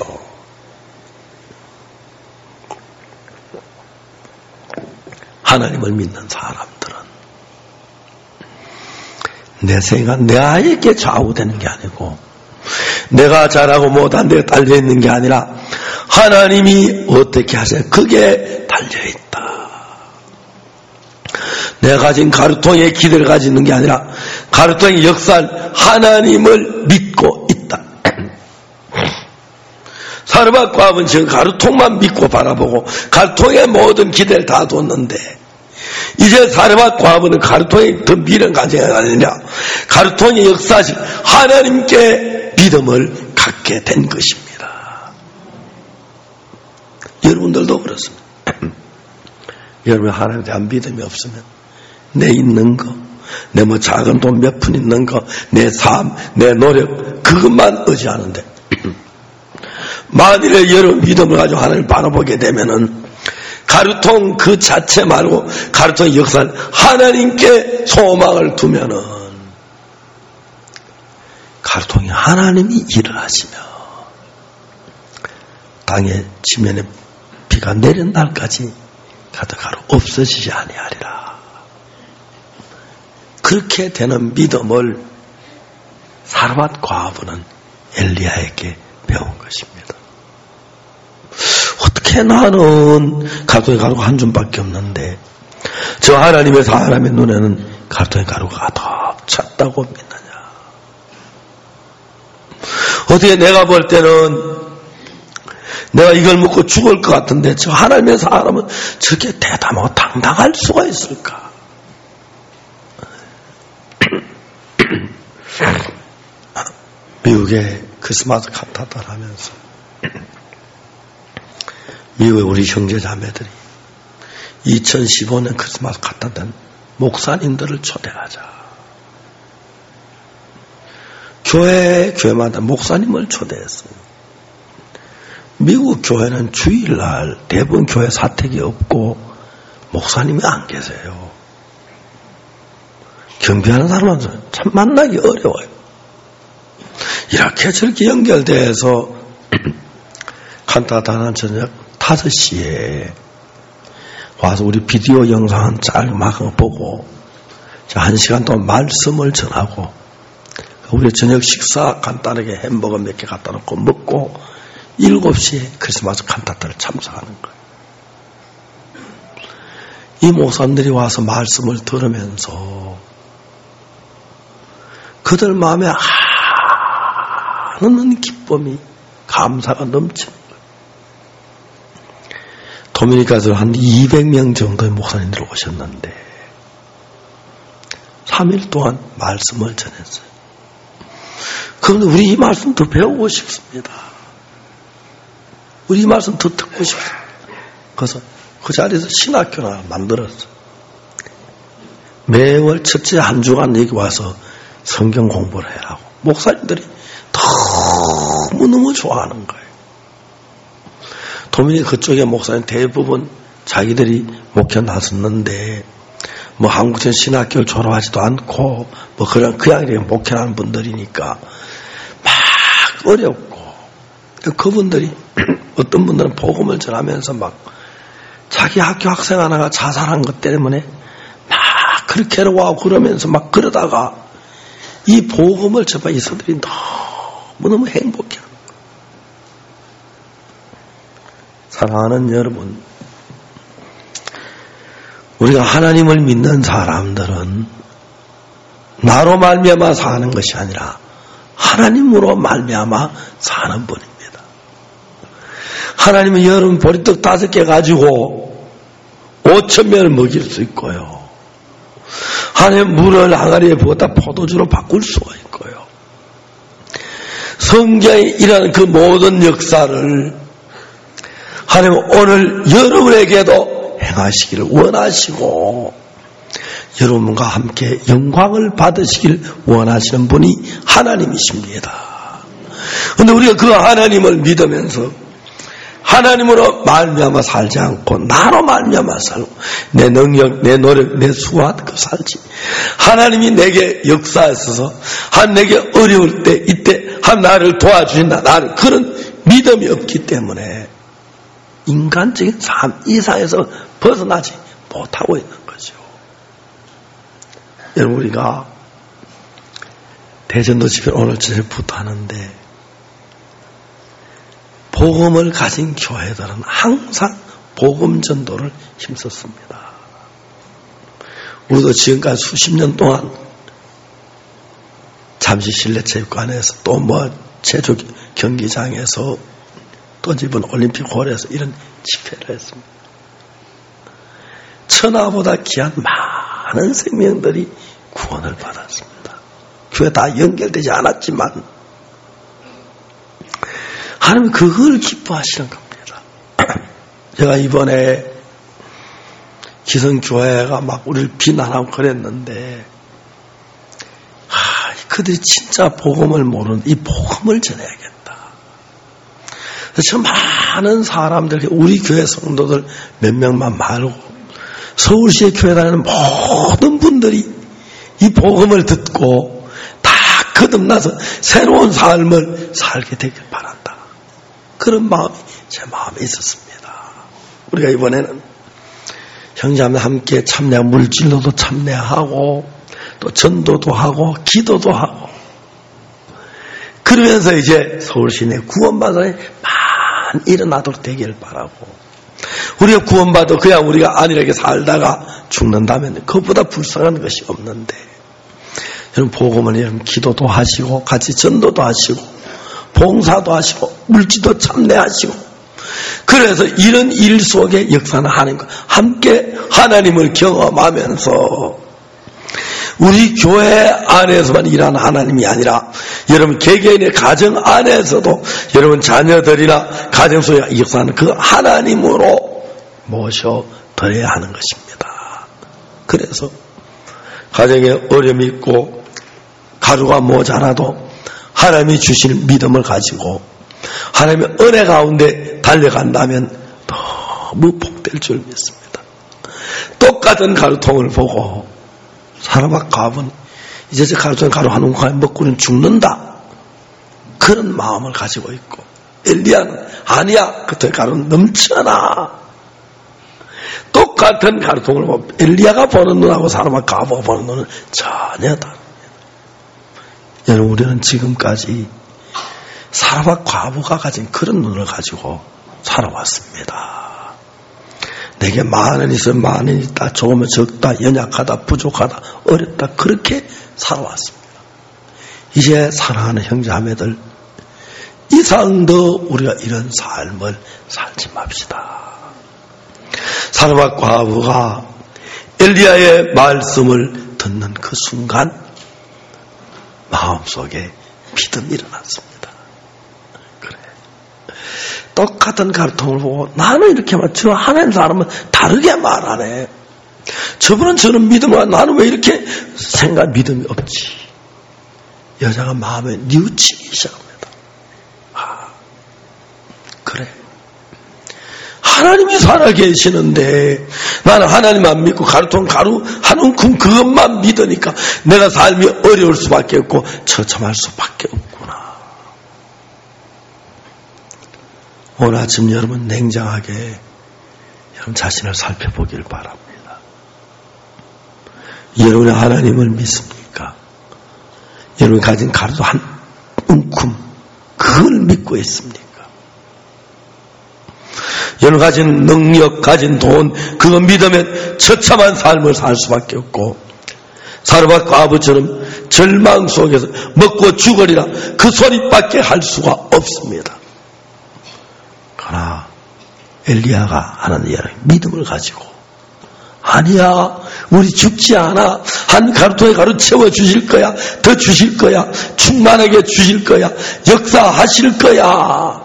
A: 하나님을 믿는 사람들은 내 생각, 내에게 좌우되는 게 아니고 내가 잘하고 못한 데에 달려있는 게 아니라 하나님이 어떻게 하세요? 그게 달려있다. 내가 가진 가루통에 기대를 가지는 게 아니라 가루통의 역사를 하나님을 믿고 있다. 사르밧 과부는 저 가루통만 믿고 바라보고 가루통에 모든 기대를 다 뒀는데 이제 사르밧 과부는 가루통에 더 미련 가져야 아니냐, 가루통의 역사실 하나님께 믿음을 갖게 된 것입니다. 여러분들도 그렇습니다. 여러분 하나님에 대한 믿음이 없으면 내 있는 거, 내 뭐 작은 돈 몇 푼 있는 거, 내 삶, 내 노력 그것만 의지하는데 만일에 여러분 믿음을 가지고 하나님을 바라보게 되면은 가루통 그 자체 말고 가루통의 역사는 하나님께 소망을 두면은 가루통이 하나님이 일을 하시며 땅에 지면에 비가 내린 날까지 가득가루 없어지지 아니하리라. 그렇게 되는 믿음을 사르밧 과부는 엘리야에게 배운 것입니다. 어떻게 나는 가루통의 가루가 한 줌밖에 없는데 저 하나님의 사람의 눈에는 가루통의 가루가 가득 찼다고 믿느냐. 어떻게 내가 볼 때는 내가 이걸 먹고 죽을 것 같은데 저 하나님의 사람은 저렇게 대담하고 당당할 수가 있을까? 미국의 크리스마스 칸타타를 하면서 미국의 우리 형제자매들이 이천십오 년 크리스마스 칸타타는 목사님들을 초대하자. 교회, 교회마다 목사님을 초대했어요. 미국 교회는 주일날 대부분 교회 사택이 없고 목사님이 안 계세요. 경비하는 사람은 참 만나기 어려워요. 이렇게 저렇게 연결돼서 칸타타는 저녁 다섯 시에 와서 우리 비디오 영상 짤막 보고 한 시간 동안 말씀을 전하고 우리 저녁 식사 간단하게 햄버거 몇 개 갖다 놓고 먹고 일곱 시에 크리스마스 칸타타를 참석하는 거예요. 이 목사님들이 와서 말씀을 들으면서 그들 마음에 많은 기쁨이, 감사가 넘치는 거예요. 도미니카에서 한 이백 명 정도의 목사님들 오셨는데 삼 일 동안 말씀을 전했어요. 그런데 우리 이 말씀 더 배우고 싶습니다. 우리 이 말씀 더 듣고 싶습니다. 그래서 그 자리에서 신학교를 만들었어요. 매월 첫째 한 주간 여기 와서 성경 공부를 해라고. 목사님들이 너무너무 좋아하는 거예요. 도미니카 그쪽에 목사님 대부분 자기들이 목회 나섰는데 뭐 한국전 신학교를 졸업하지도 않고 뭐 그런 그냥 목회하는 분들이니까 막 어렵고 그분들이 어떤 분들은 복음을 전하면서 막 자기 학교 학생 하나가 자살한 것 때문에 막 그렇게 괴로워하고 그러면서 막 그러다가 이 복음을 접한 이서들이 너무너무 행복해요. 사랑하는 여러분, 우리가 하나님을 믿는 사람들은 나로 말미암아 사는 것이 아니라 하나님으로 말미암아 사는 분입니다. 하나님은 여러분 보리떡 다섯 개 가지고 오천 명을 먹일 수 있고요. 하나님 물을 항아리에 부었다 포도주로 바꿀 수가 있고요. 성경에 일하는 그 모든 역사를 하나님은 오늘 여러분에게도 행하시기를 원하시고 여러분과 함께 영광을 받으시길 원하시는 분이 하나님이십니다. 그런데 우리가 그 하나님을 믿으면서 하나님으로 말미암아 살지 않고 나로 말미암아 살고 내 능력, 내 노력, 내 수와 그 살지. 하나님이 내게 역사하셔서 한 내게 어려울 때 이때 한 나를 도와주신다. 나를 그런 믿음이 없기 때문에 인간적인 삶 이상에서 벗어나지 못하고 있는 거죠. 여러분 우리가 대전도 집회 오늘 저녁부터 하는데 복음을 가진 교회들은 항상 복음 전도를 힘썼습니다. 우리도 지금까지 수십 년 동안 잠시 실내체육관에서 또 뭐 제조 경기장에서 또 집은 올림픽홀에서 이런 집회를 했습니다. 천하보다 귀한 많은 생명들이 구원을 받았습니다. 교회 다 연결되지 않았지만 하나님은 그걸 기뻐하시는 겁니다. 제가 이번에 기성교회가 막 우리를 비난하고 그랬는데 아, 그들이 진짜 복음을 모르는 이 복음을 전해야겠다. 그래서 많은 사람들, 우리 교회 성도들 몇 명만 말고 서울시의 교회 다니는 모든 분들이 이 복음을 듣고 다 거듭나서 새로운 삶을 살게 되길 바란다. 그런 마음이 제 마음에 있었습니다. 우리가 이번에는 형제자매 함께 참여, 물질로도 참여하고 또 전도도 하고 기도도 하고 그러면서 이제 서울시 내 구원받은 많이 일어나도록 되기를 바라고 우리가 구원받아 그냥 우리가 안일하게 살다가 죽는다면 그것보다 불쌍한 것이 없는데 여러분 복음을 여러분 기도도 하시고 같이 전도도 하시고 봉사도 하시고 물질도 참여하시고 그래서 이런 일 속에 역사는 하는 것 함께 하나님을 경험하면서 우리 교회 안에서만 일하는 하나님이 아니라 여러분 개개인의 가정 안에서도 여러분 자녀들이나 가정 속에 역사하는 그 하나님으로 모셔드려야 하는 것입니다. 그래서 가정에 어려움이 있고 가루가 모자라도 하나님이 주신 믿음을 가지고 하나님의 은혜 가운데 달려간다면 너무 복될 줄 믿습니다. 똑같은 가루통을 보고 사람과 갑은 이제 저 가루통 가루 한 움큼 먹고는 죽는다. 그런 마음을 가지고 있고 엘리야는 아니야. 그때 가루는 넘쳐나. 똑같은 가루통을 보고 엘리야가 보는 눈하고 사람과 가보가 보는 눈은 전혀 다릅니다. 여러분 우리는 지금까지 사람과 과부가 가진 그런 눈을 가지고 살아왔습니다. 내게 만원 있으면 만원 있다, 조금은 적다, 연약하다, 부족하다, 어렵다 그렇게 살아왔습니다. 이제 사랑하는 형제자매들 이상 더 우리가 이런 삶을 살지 맙시다. 사르밧 과부가 엘리야의 말씀을 듣는 그 순간 마음속에 믿음이 일어났습니다. 그래. 똑같은 가르통을 보고 나는 이렇게 말, 저 하나님 사람은 다르게 말하네. 저분은 저는 믿음을, 나는 왜 이렇게 생각, 믿음이 없지? 여자가 마음에 뉘우치기 시작합니다. 아, 그래. 하나님이 살아계시는데 나는 하나님만 믿고 가루통 가루 한 움큼 그것만 믿으니까 내가 삶이 어려울 수밖에 없고 처참할 수밖에 없구나. 오늘 아침 여러분 냉정하게 여러분 자신을 살펴보길 바랍니다. 여러분이 하나님을 믿습니까? 여러분이 가진 가루도 한 움큼 그걸 믿고 있습니까? 여러분 가진 능력, 가진 돈, 그거 믿으면 처참한 삶을 살 수밖에 없고 사르밧 과부처럼 절망 속에서 먹고 죽으리라 그 소리밖에 할 수가 없습니다. 그러나 엘리야가 하나님의 믿음을 가지고 아니야, 우리 죽지 않아. 한 가루통에 가루 채워주실 거야. 더 주실 거야. 충만하게 주실 거야. 역사하실 거야.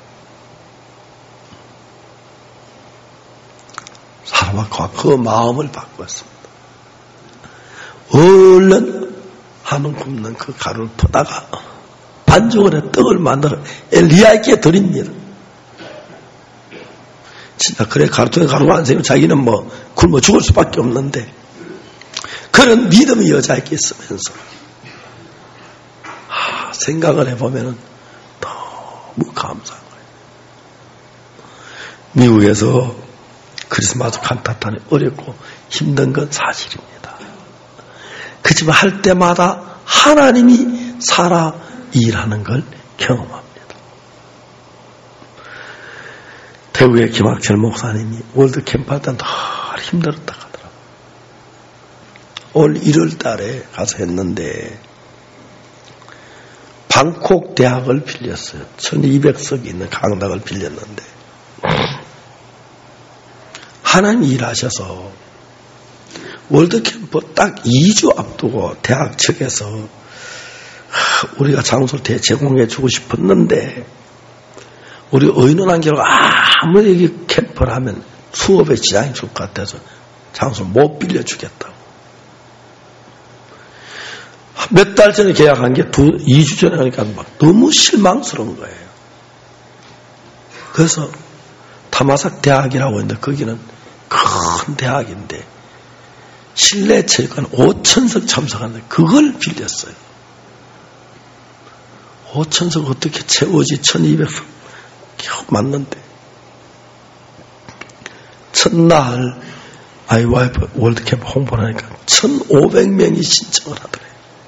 A: 사람과 그 마음을 바꿨습니다. 얼른 한 움큼 는 그 가루를 퍼다가 반죽을 해 떡을 만들어 엘리야에게 드립니다. 진짜 그래 가루통에 가루가 안 생기면 자기는 뭐 굶어 죽을 수밖에 없는데 그런 믿음이 여자에게 있으면서 아, 생각을 해보면 너무 감사한 거예요. 미국에서 크리스마스 칸타타는 어렵고 힘든 건 사실입니다. 그렇지만 할 때마다 하나님이 살아 일하는 걸 경험합니다. 태국의 김학철 목사님이 월드캠프 할 때는 더 힘들었다 하더라고요. 올 일월 달에 가서 했는데 방콕 대학을 빌렸어요. 천이백 석이 있는 강당을 빌렸는데 하나님 일하셔서 월드캠프 딱 이 주 앞두고 대학 측에서 우리가 장소를 제공해 주고 싶었는데 우리 의논한 결과 아무리 여기 캠프를 하면 수업에 지장이 줄 것 같아서 장소를 못 빌려주겠다고. 몇 달 전에 계약한 게 두, 이 주 전에 하니까 막 너무 실망스러운 거예요. 그래서 타마삭 대학이라고 했는데 거기는 큰 대학인데 실내 체육관 오천 석 참석하는데 그걸 빌렸어요. 오천 석 어떻게 채워지 천이백 석 겨우 맞는데 첫날 아이와이프 월드캠프 홍보를 하니까 천오백 명이 신청을 하더래요.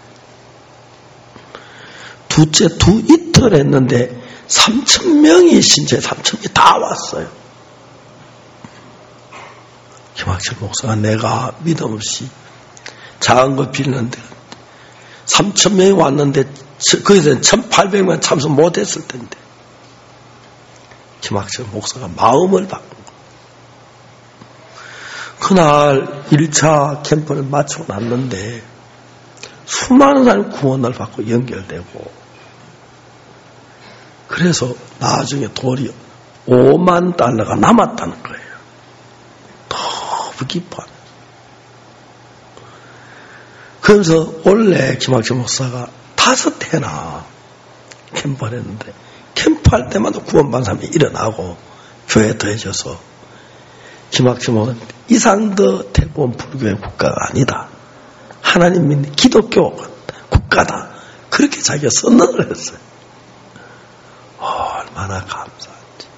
A: 두째 두 이틀 했는데 삼천 명이 신청, 삼천 명이 다 왔어요. 김학철 목사가 내가 믿음 없이 작은 거 빌렸는데 삼천 명이 왔는데 거기서는 천팔백 명 참석 못했을 텐데 김학철 목사가 마음을 바꾼 거예요. 그날 일 차 캠프를 마치고 났는데 수많은 사람이 구원을 받고 연결되고 그래서 나중에 돈이 오만 달러가 남았다는 거예요. 너무 기뻐하네. 그러면서 원래 김학철 목사가 다섯 해나 캠프를 했는데 캠프할 때마다 구원받는 사람이 일어나고 교회에 더해져서 김학철 목사는 이상 더 태권 불교의 국가가 아니다. 하나님 믿는 기독교 국가다. 그렇게 자기가 선언을 했어요. 얼마나 감사한지.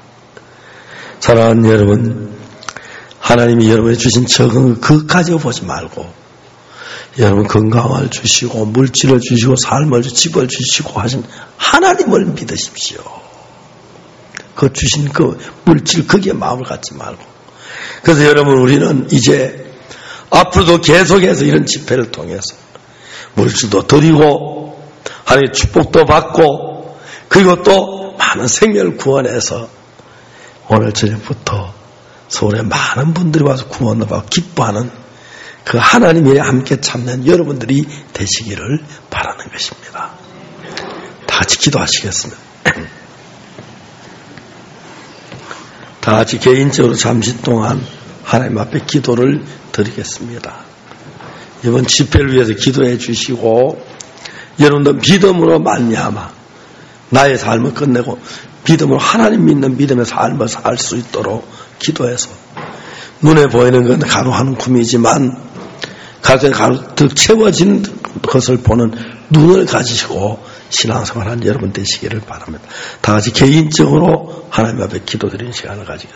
A: 사랑하는 여러분, 하나님이 여러분이 주신 적은 그거 가지고 보지 말고 여러분 건강을 주시고 물질을 주시고 삶을 집을 주시고 하신 하나님을 믿으십시오. 그 주신 그 물질 거기에 마음을 갖지 말고. 그래서 여러분 우리는 이제 앞으로도 계속해서 이런 집회를 통해서 물질도 드리고 하나님의 축복도 받고 그리고 또 많은 생명을 구원해서 오늘 저녁부터 서울에 많은 분들이 와서 구원을 받고 기뻐하는 그 하나님이 함께 참는 여러분들이 되시기를 바라는 것입니다. 다 같이 기도하시겠습니다. 다 같이 개인적으로 잠시 동안 하나님 앞에 기도를 드리겠습니다. 이번 집회를 위해서 기도해 주시고 여러분들 믿음으로 말미암아 나의 삶을 끝내고 믿음으로 하나님 믿는 믿음의 삶을 살 수 있도록 기도해서 눈에 보이는 건 가루 한 줌이지만 가득 가득 채워진 것을 보는 눈을 가지시고 신앙생활하는 여러분 되시기를 바랍니다. 다 같이 개인적으로 하나님 앞에 기도드리는 시간을 가지겠습니다.